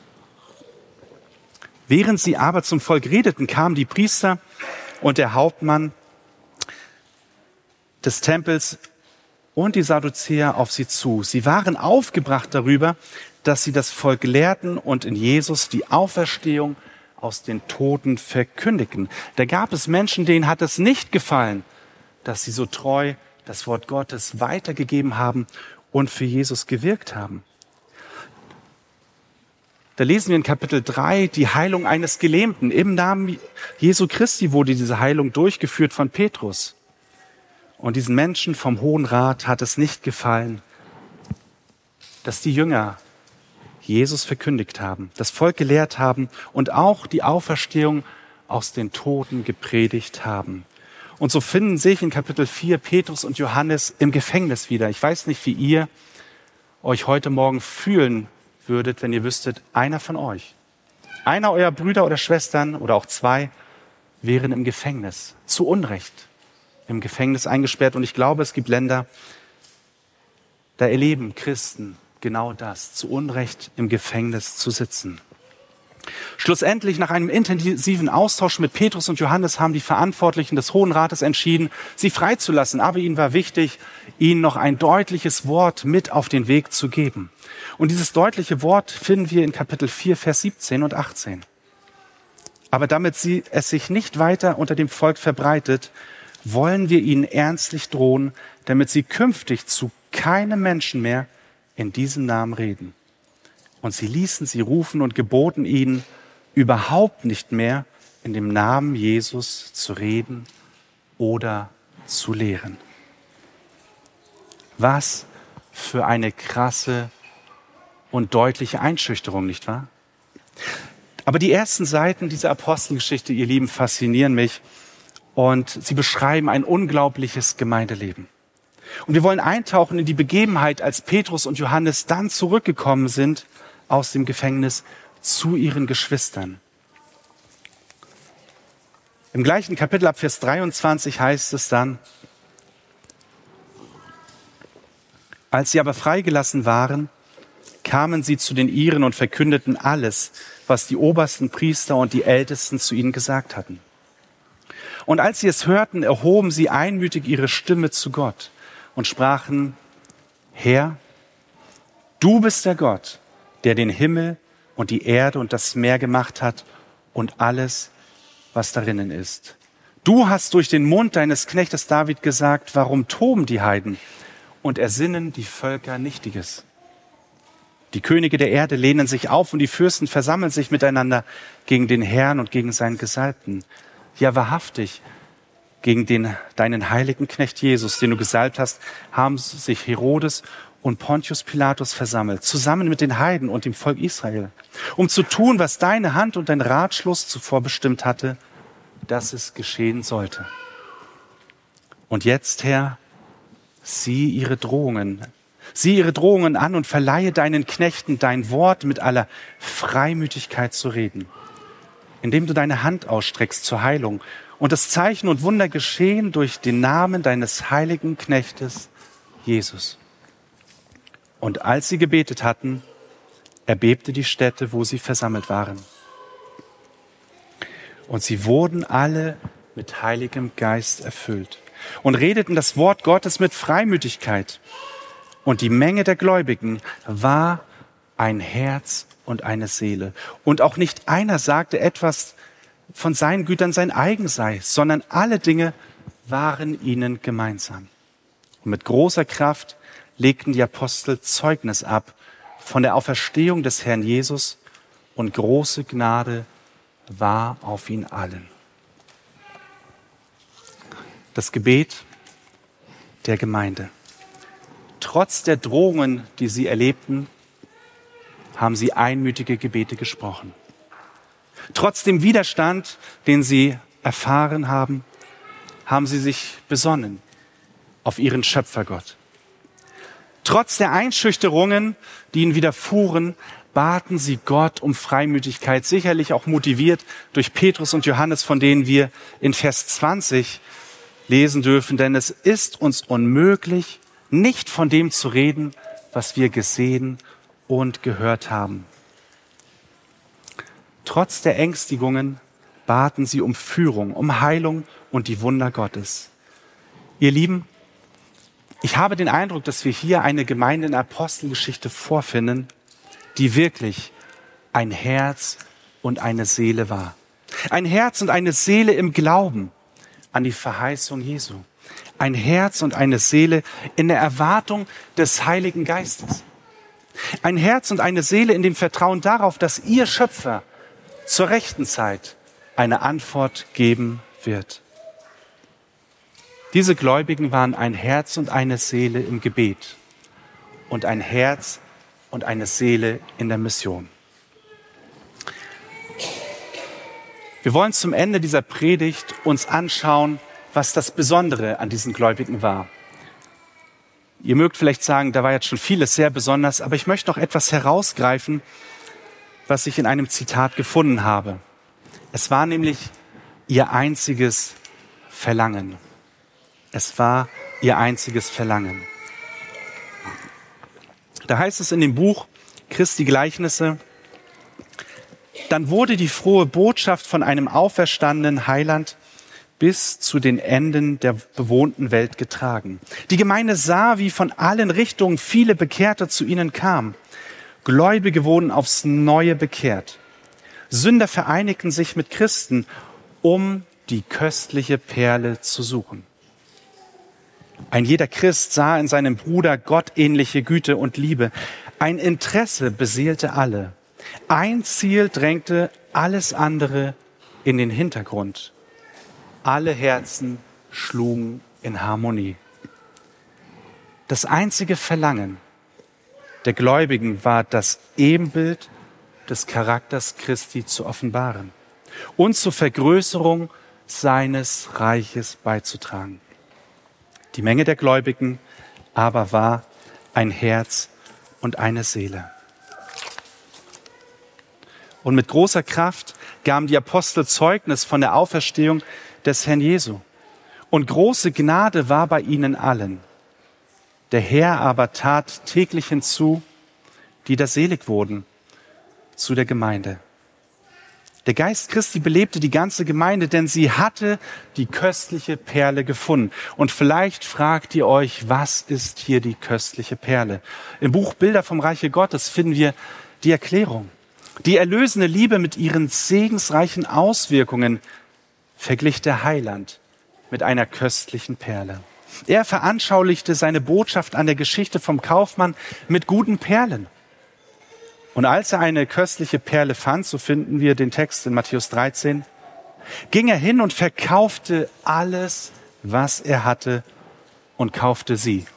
während sie aber zum Volk redeten, kamen die Priester und der Hauptmann des Tempels und die Sadduzäer auf sie zu. Sie waren aufgebracht darüber, dass sie das Volk lehrten und in Jesus die Auferstehung aus den Toten verkündigten. Da gab es Menschen, denen hat es nicht gefallen, dass sie so treu das Wort Gottes weitergegeben haben und für Jesus gewirkt haben. Da lesen wir in Kapitel 3 die Heilung eines Gelähmten. Im Namen Jesu Christi wurde diese Heilung durchgeführt von Petrus. Und diesen Menschen vom Hohen Rat hat es nicht gefallen, dass die Jünger Jesus verkündigt haben, das Volk gelehrt haben und auch die Auferstehung aus den Toten gepredigt haben. Und so finden sich in Kapitel 4 Petrus und Johannes im Gefängnis wieder. Ich weiß nicht, wie ihr euch heute Morgen fühlen würdet, wenn ihr wüsstet, einer von euch, einer eurer Brüder oder Schwestern oder auch zwei, wären im Gefängnis, zu Unrecht. im Gefängnis eingesperrt. Und ich glaube, es gibt Länder, da erleben Christen genau das, zu Unrecht im Gefängnis zu sitzen. Schlussendlich, nach einem intensiven Austausch mit Petrus und Johannes, haben die Verantwortlichen des Hohen Rates entschieden, sie freizulassen. Aber ihnen war wichtig, ihnen noch ein deutliches Wort mit auf den Weg zu geben. Und dieses deutliche Wort finden wir in Kapitel 4, Vers 17 und 18. Aber damit es sich nicht weiter unter dem Volk verbreitet, wollen wir ihnen ernstlich drohen, damit sie künftig zu keinem Menschen mehr in diesem Namen reden. Und sie ließen sie rufen und geboten ihnen, überhaupt nicht mehr in dem Namen Jesus zu reden oder zu lehren. Was für eine krasse und deutliche Einschüchterung, nicht wahr? Aber die ersten Seiten dieser Apostelgeschichte, ihr Lieben, faszinieren mich und sie beschreiben ein unglaubliches Gemeindeleben. Und wir wollen eintauchen in die Begebenheit, als Petrus und Johannes dann zurückgekommen sind aus dem Gefängnis zu ihren Geschwistern. Im gleichen Kapitel ab Vers 23 heißt es dann: Als sie aber freigelassen waren, kamen sie zu den Iren und verkündeten alles, was die obersten Priester und die Ältesten zu ihnen gesagt hatten. Und als sie es hörten, erhoben sie einmütig ihre Stimme zu Gott und sprachen: Herr, du bist der Gott, der den Himmel und die Erde und das Meer gemacht hat und alles, was darinnen ist. Du hast durch den Mund deines Knechtes David gesagt, warum toben die Heiden und ersinnen die Völker Nichtiges? Die Könige der Erde lehnen sich auf und die Fürsten versammeln sich miteinander gegen den Herrn und gegen seinen Gesalbten. Ja, wahrhaftig, gegen deinen heiligen Knecht Jesus, den du gesalbt hast, haben sich Herodes und Pontius Pilatus versammelt, zusammen mit den Heiden und dem Volk Israel, um zu tun, was deine Hand und dein Ratschluss zuvor bestimmt hatte, dass es geschehen sollte. Und jetzt, Herr, sieh ihre Drohungen an und verleihe deinen Knechten dein Wort mit aller Freimütigkeit zu reden, indem du deine Hand ausstreckst zur Heilung und das Zeichen und Wunder geschehen durch den Namen deines heiligen Knechtes Jesus. Und als sie gebetet hatten, erbebte die Stätte, wo sie versammelt waren. Und sie wurden alle mit Heiligem Geist erfüllt und redeten das Wort Gottes mit Freimütigkeit. Und die Menge der Gläubigen war ein Herz und eine Seele. Und auch nicht einer sagte etwas von seinen Gütern sein eigen sei, sondern alle Dinge waren ihnen gemeinsam. Und mit großer Kraft legten die Apostel Zeugnis ab von der Auferstehung des Herrn Jesus, und große Gnade war auf ihn allen. Das Gebet der Gemeinde. Trotz der Drohungen, die sie erlebten, haben sie einmütige Gebete gesprochen. Trotz dem Widerstand, den sie erfahren haben, haben sie sich besonnen auf ihren Schöpfergott. Trotz der Einschüchterungen, die ihnen widerfuhren, baten sie Gott um Freimütigkeit, sicherlich auch motiviert durch Petrus und Johannes, von denen wir in Vers 20 lesen dürfen. Denn es ist uns unmöglich, nicht von dem zu reden, was wir gesehen und gehört haben. Trotz der Ängstigungen baten sie um Führung, um Heilung und die Wunder Gottes. Ihr Lieben, ich habe den Eindruck, dass wir hier eine Gemeinde in der Apostelgeschichte vorfinden, die wirklich ein Herz und eine Seele war. Ein Herz und eine Seele im Glauben an die Verheißung Jesu. Ein Herz und eine Seele in der Erwartung des Heiligen Geistes. Ein Herz und eine Seele in dem Vertrauen darauf, dass ihr Schöpfer zur rechten Zeit eine Antwort geben wird. Diese Gläubigen waren ein Herz und eine Seele im Gebet und ein Herz und eine Seele in der Mission. Wir wollen zum Ende dieser Predigt uns anschauen, was das Besondere an diesen Gläubigen war. Ihr mögt vielleicht sagen, da war jetzt schon vieles sehr besonders, aber ich möchte noch etwas herausgreifen, was ich in einem Zitat gefunden habe. Es war nämlich ihr einziges Verlangen. Es war ihr einziges Verlangen. Da heißt es in dem Buch Christi Gleichnisse: Dann wurde die frohe Botschaft von einem auferstandenen Heiland bis zu den Enden der bewohnten Welt getragen. Die Gemeinde sah, wie von allen Richtungen viele Bekehrte zu ihnen kamen. Gläubige wurden aufs Neue bekehrt. Sünder vereinigten sich mit Christen, um die köstliche Perle zu suchen. Ein jeder Christ sah in seinem Bruder gottähnliche Güte und Liebe. Ein Interesse beseelte alle. Ein Ziel drängte alles andere in den Hintergrund. Alle Herzen schlugen in Harmonie. Das einzige Verlangen der Gläubigen war, das Ebenbild des Charakters Christi zu offenbaren und zur Vergrößerung seines Reiches beizutragen. Die Menge der Gläubigen aber war ein Herz und eine Seele. Und mit großer Kraft gaben die Apostel Zeugnis von der Auferstehung des Herrn Jesu. Und große Gnade war bei ihnen allen. Der Herr aber tat täglich hinzu, die da selig wurden, zu der Gemeinde. Der Geist Christi belebte die ganze Gemeinde, denn sie hatte die köstliche Perle gefunden. Und vielleicht fragt ihr euch, was ist hier die köstliche Perle? Im Buch Bilder vom Reiche Gottes finden wir die Erklärung. Die erlösende Liebe mit ihren segensreichen Auswirkungen verglich der Heiland mit einer köstlichen Perle. Er veranschaulichte seine Botschaft an der Geschichte vom Kaufmann mit guten Perlen. Und als er eine köstliche Perle fand, so finden wir den Text in Matthäus 13, ging er hin und verkaufte alles, was er hatte, und kaufte sie.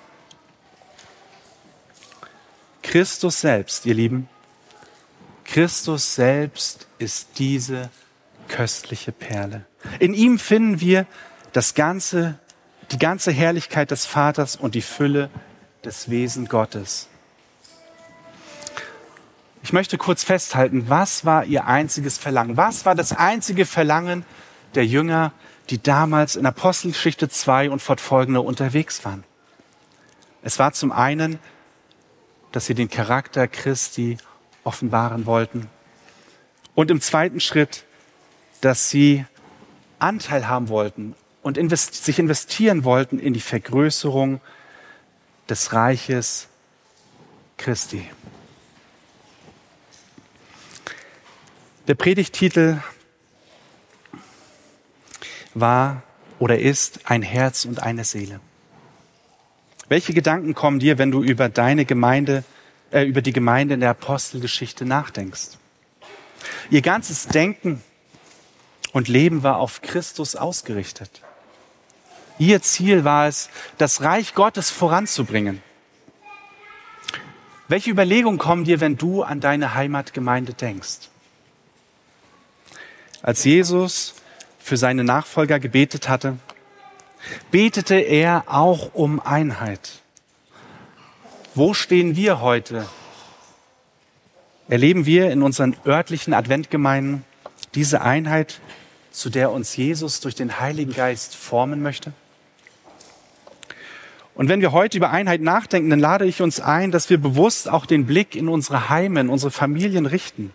Christus selbst, ihr Lieben, Christus selbst ist diese köstliche Perle. In ihm finden wir die ganze Herrlichkeit des Vaters und die Fülle des Wesens Gottes. Ich möchte kurz festhalten, was war ihr einziges Verlangen? Was war das einzige Verlangen der Jünger, die damals in Apostelgeschichte 2 und fortfolgende unterwegs waren? Es war zum einen, dass sie den Charakter Christi offenbaren wollten. Und im zweiten Schritt, dass sie Anteil haben wollten und sich investieren wollten in die Vergrößerung des Reiches Christi. Der Predigttitel war oder ist ein Herz und eine Seele. Welche Gedanken kommen dir, wenn du über die Gemeinde in der Apostelgeschichte nachdenkst? Ihr ganzes Denken und Leben war auf Christus ausgerichtet. Ihr Ziel war es, das Reich Gottes voranzubringen. Welche Überlegungen kommen dir, wenn du an deine Heimatgemeinde denkst? Als Jesus für seine Nachfolger gebetet hatte, betete er auch um Einheit. Wo stehen wir heute? Erleben wir in unseren örtlichen Adventgemeinden diese Einheit, zu der uns Jesus durch den Heiligen Geist formen möchte? Und wenn wir heute über Einheit nachdenken, dann lade ich uns ein, dass wir bewusst auch den Blick in unsere Heime, in unsere Familien richten.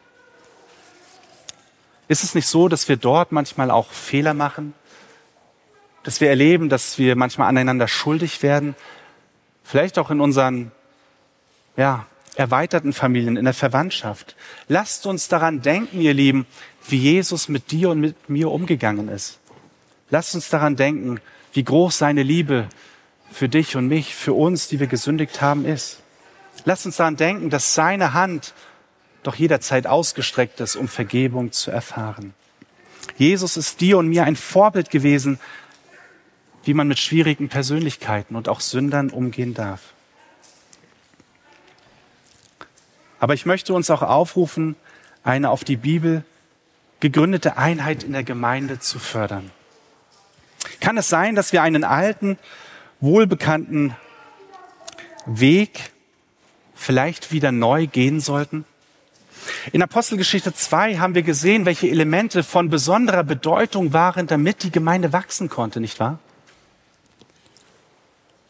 Ist es nicht so, dass wir dort manchmal auch Fehler machen? Dass wir erleben, dass wir manchmal aneinander schuldig werden? Vielleicht auch in unseren erweiterten Familien, in der Verwandtschaft. Lasst uns daran denken, ihr Lieben, wie Jesus mit dir und mit mir umgegangen ist. Lasst uns daran denken, wie groß seine Liebe für dich und mich, für uns, die wir gesündigt haben, ist. Lasst uns daran denken, dass seine Hand doch jederzeit ausgestreckt ist, um Vergebung zu erfahren. Jesus ist dir und mir ein Vorbild gewesen, wie man mit schwierigen Persönlichkeiten und auch Sündern umgehen darf. Aber ich möchte uns auch aufrufen, eine auf die Bibel gegründete Einheit in der Gemeinde zu fördern. Kann es sein, dass wir einen alten, wohlbekannten Weg vielleicht wieder neu gehen sollten? In Apostelgeschichte 2 haben wir gesehen, welche Elemente von besonderer Bedeutung waren, damit die Gemeinde wachsen konnte, nicht wahr?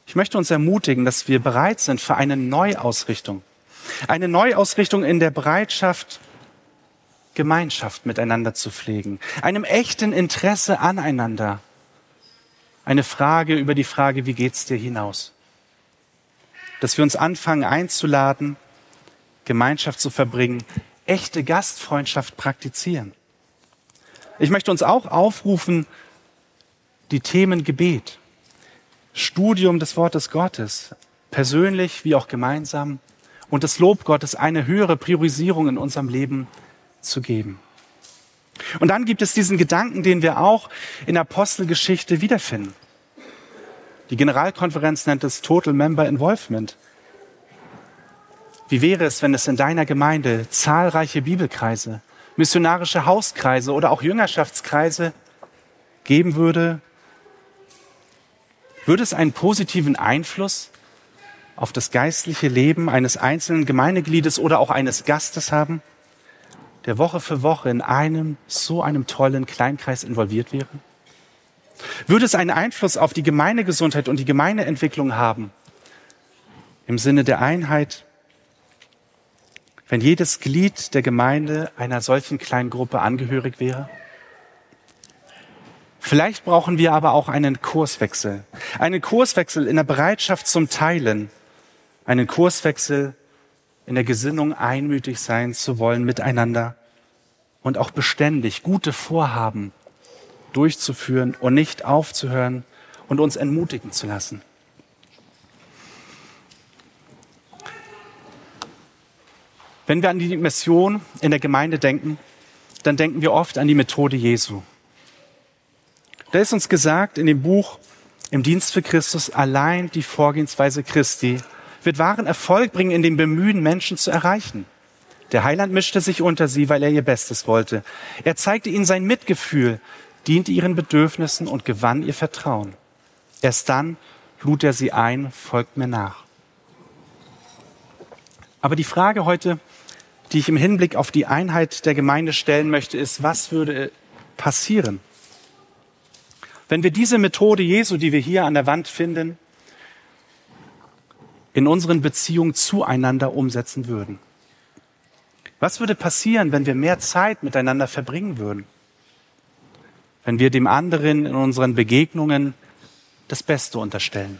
Ich möchte uns ermutigen, dass wir bereit sind für eine Neuausrichtung. Eine Neuausrichtung in der Bereitschaft, Gemeinschaft miteinander zu pflegen. Einem echten Interesse aneinander. Eine Frage über die Frage, wie geht's dir hinaus? Dass wir uns anfangen einzuladen, Gemeinschaft zu verbringen, echte Gastfreundschaft praktizieren. Ich möchte uns auch aufrufen, die Themen Gebet, Studium des Wortes Gottes, persönlich wie auch gemeinsam, und das Lob Gottes eine höhere Priorisierung in unserem Leben zu geben. Und dann gibt es diesen Gedanken, den wir auch in der Apostelgeschichte wiederfinden. Die Generalkonferenz nennt es Total Member Involvement. Wie wäre es, wenn es in deiner Gemeinde zahlreiche Bibelkreise, missionarische Hauskreise oder auch Jüngerschaftskreise geben würde? Würde es einen positiven Einfluss auf das geistliche Leben eines einzelnen Gemeindegliedes oder auch eines Gastes haben, der Woche für Woche in einem tollen Kleinkreis involviert wäre? Würde es einen Einfluss auf die Gemeindegesundheit und die Gemeindeentwicklung haben, im Sinne der Einheit, wenn jedes Glied der Gemeinde einer solchen kleinen Gruppe angehörig wäre? Vielleicht brauchen wir aber auch einen Kurswechsel in der Bereitschaft zum Teilen, einen Kurswechsel in der Gesinnung, einmütig sein zu wollen miteinander und auch beständig gute Vorhaben durchzuführen und nicht aufzuhören und uns entmutigen zu lassen. Wenn wir an die Mission in der Gemeinde denken, dann denken wir oft an die Methode Jesu. Da ist uns gesagt in dem Buch Im Dienst für Christus, allein die Vorgehensweise Christi wird wahren Erfolg bringen in dem Bemühen, Menschen zu erreichen. Der Heiland mischte sich unter sie, weil er ihr Bestes wollte. Er zeigte ihnen sein Mitgefühl, diente ihren Bedürfnissen und gewann ihr Vertrauen. Erst dann lud er sie ein, folgt mir nach. Aber die Frage heute, die ich im Hinblick auf die Einheit der Gemeinde stellen möchte, ist, was würde passieren, wenn wir diese Methode Jesu, die wir hier an der Wand finden, in unseren Beziehungen zueinander umsetzen würden? Was würde passieren, wenn wir mehr Zeit miteinander verbringen würden? Wenn wir dem anderen in unseren Begegnungen das Beste unterstellen?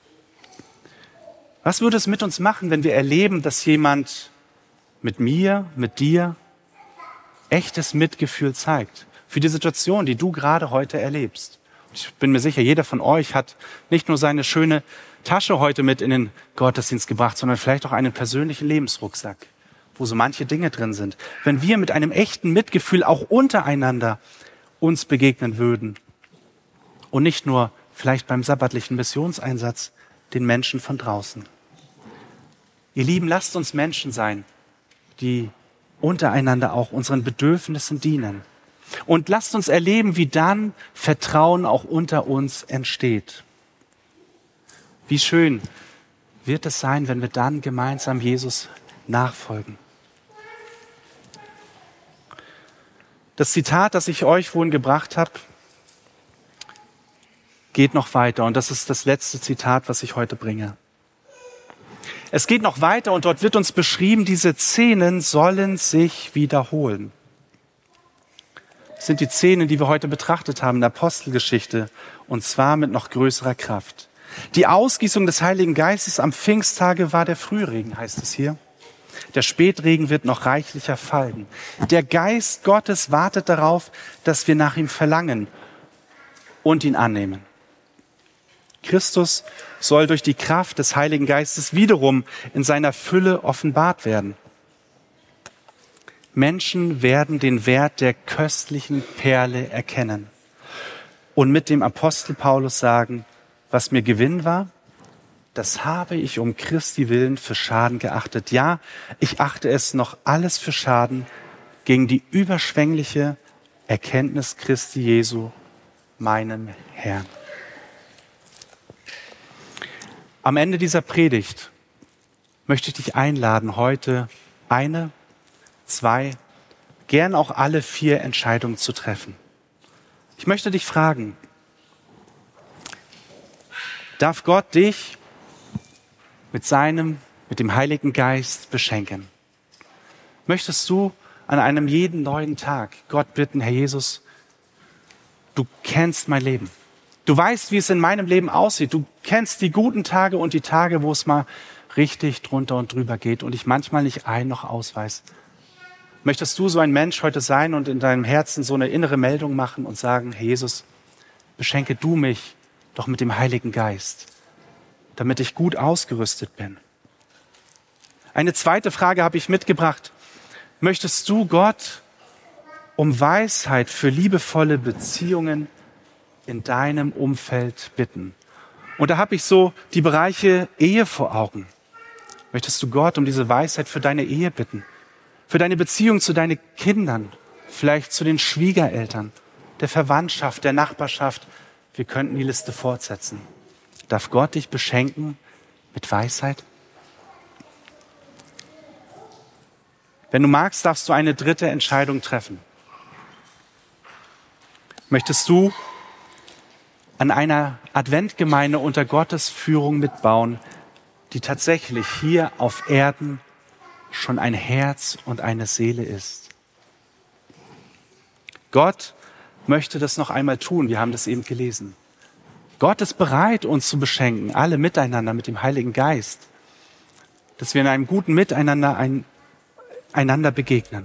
Was würde es mit uns machen, wenn wir erleben, dass jemand mit mir, mit dir echtes Mitgefühl zeigt für die Situation, die du gerade heute erlebst? Ich bin mir sicher, jeder von euch hat nicht nur seine schöne Tasche heute mit in den Gottesdienst gebracht, sondern vielleicht auch einen persönlichen Lebensrucksack, wo so manche Dinge drin sind. Wenn wir mit einem echten Mitgefühl auch untereinander uns begegnen würden und nicht nur vielleicht beim sabbatlichen Missionseinsatz den Menschen von draußen. Ihr Lieben, lasst uns Menschen sein, die untereinander auch unseren Bedürfnissen dienen. Und lasst uns erleben, wie dann Vertrauen auch unter uns entsteht. Wie schön wird es sein, wenn wir dann gemeinsam Jesus nachfolgen. Das Zitat, das ich euch vorhin gebracht habe, geht noch weiter. Und das ist das letzte Zitat, was ich heute bringe. Es geht noch weiter und dort wird uns beschrieben, diese Szenen sollen sich wiederholen. Das sind die Szenen, die wir heute betrachtet haben in der Apostelgeschichte, und zwar mit noch größerer Kraft. Die Ausgießung des Heiligen Geistes am Pfingsttage war der Frühregen, heißt es hier. Der Spätregen wird noch reichlicher fallen. Der Geist Gottes wartet darauf, dass wir nach ihm verlangen und ihn annehmen. Christus soll durch die Kraft des Heiligen Geistes wiederum in seiner Fülle offenbart werden. Menschen werden den Wert der köstlichen Perle erkennen und mit dem Apostel Paulus sagen, was mir Gewinn war, das habe ich um Christi willen für Schaden geachtet. Ja, ich achte es noch alles für Schaden gegen die überschwängliche Erkenntnis Christi Jesu, meinem Herrn. Am Ende dieser Predigt möchte ich dich einladen, heute eine, zwei, gern auch alle 4 Entscheidungen zu treffen. Ich möchte dich fragen, darf Gott dich mit dem Heiligen Geist beschenken. Möchtest du an einem jeden neuen Tag Gott bitten, Herr Jesus, du kennst mein Leben. Du weißt, wie es in meinem Leben aussieht. Du kennst die guten Tage und die Tage, wo es mal richtig drunter und drüber geht und ich manchmal nicht ein noch aus weiß. Möchtest du so ein Mensch heute sein und in deinem Herzen so eine innere Meldung machen und sagen, Herr Jesus, beschenke du mich doch mit dem Heiligen Geist, damit ich gut ausgerüstet bin. Eine zweite Frage habe ich mitgebracht. Möchtest du Gott um Weisheit für liebevolle Beziehungen in deinem Umfeld bitten? Und da habe ich so die Bereiche Ehe vor Augen. Möchtest du Gott um diese Weisheit für deine Ehe bitten? Für deine Beziehung zu deinen Kindern, vielleicht zu den Schwiegereltern, der Verwandtschaft, der Nachbarschaft. Wir könnten die Liste fortsetzen. Darf Gott dich beschenken mit Weisheit? Wenn du magst, darfst du eine dritte Entscheidung treffen. Möchtest du an einer Adventgemeinde unter Gottes Führung mitbauen, die tatsächlich hier auf Erden schon ein Herz und eine Seele ist? Gott möchte das noch einmal tun. Wir haben das eben gelesen. Gott ist bereit, uns zu beschenken, alle miteinander mit dem Heiligen Geist, dass wir in einem guten Miteinander einander begegnen.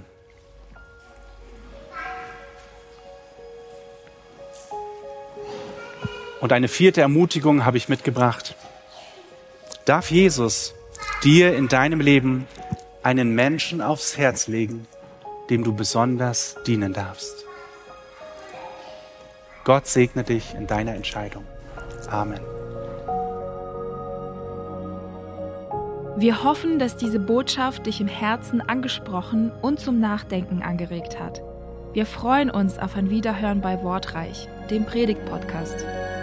Und eine vierte Ermutigung habe ich mitgebracht. Darf Jesus dir in deinem Leben einen Menschen aufs Herz legen, dem du besonders dienen darfst? Gott segne dich in deiner Entscheidung. Amen. Wir hoffen, dass diese Botschaft dich im Herzen angesprochen und zum Nachdenken angeregt hat. Wir freuen uns auf ein Wiederhören bei Wortreich, dem Predigt-Podcast.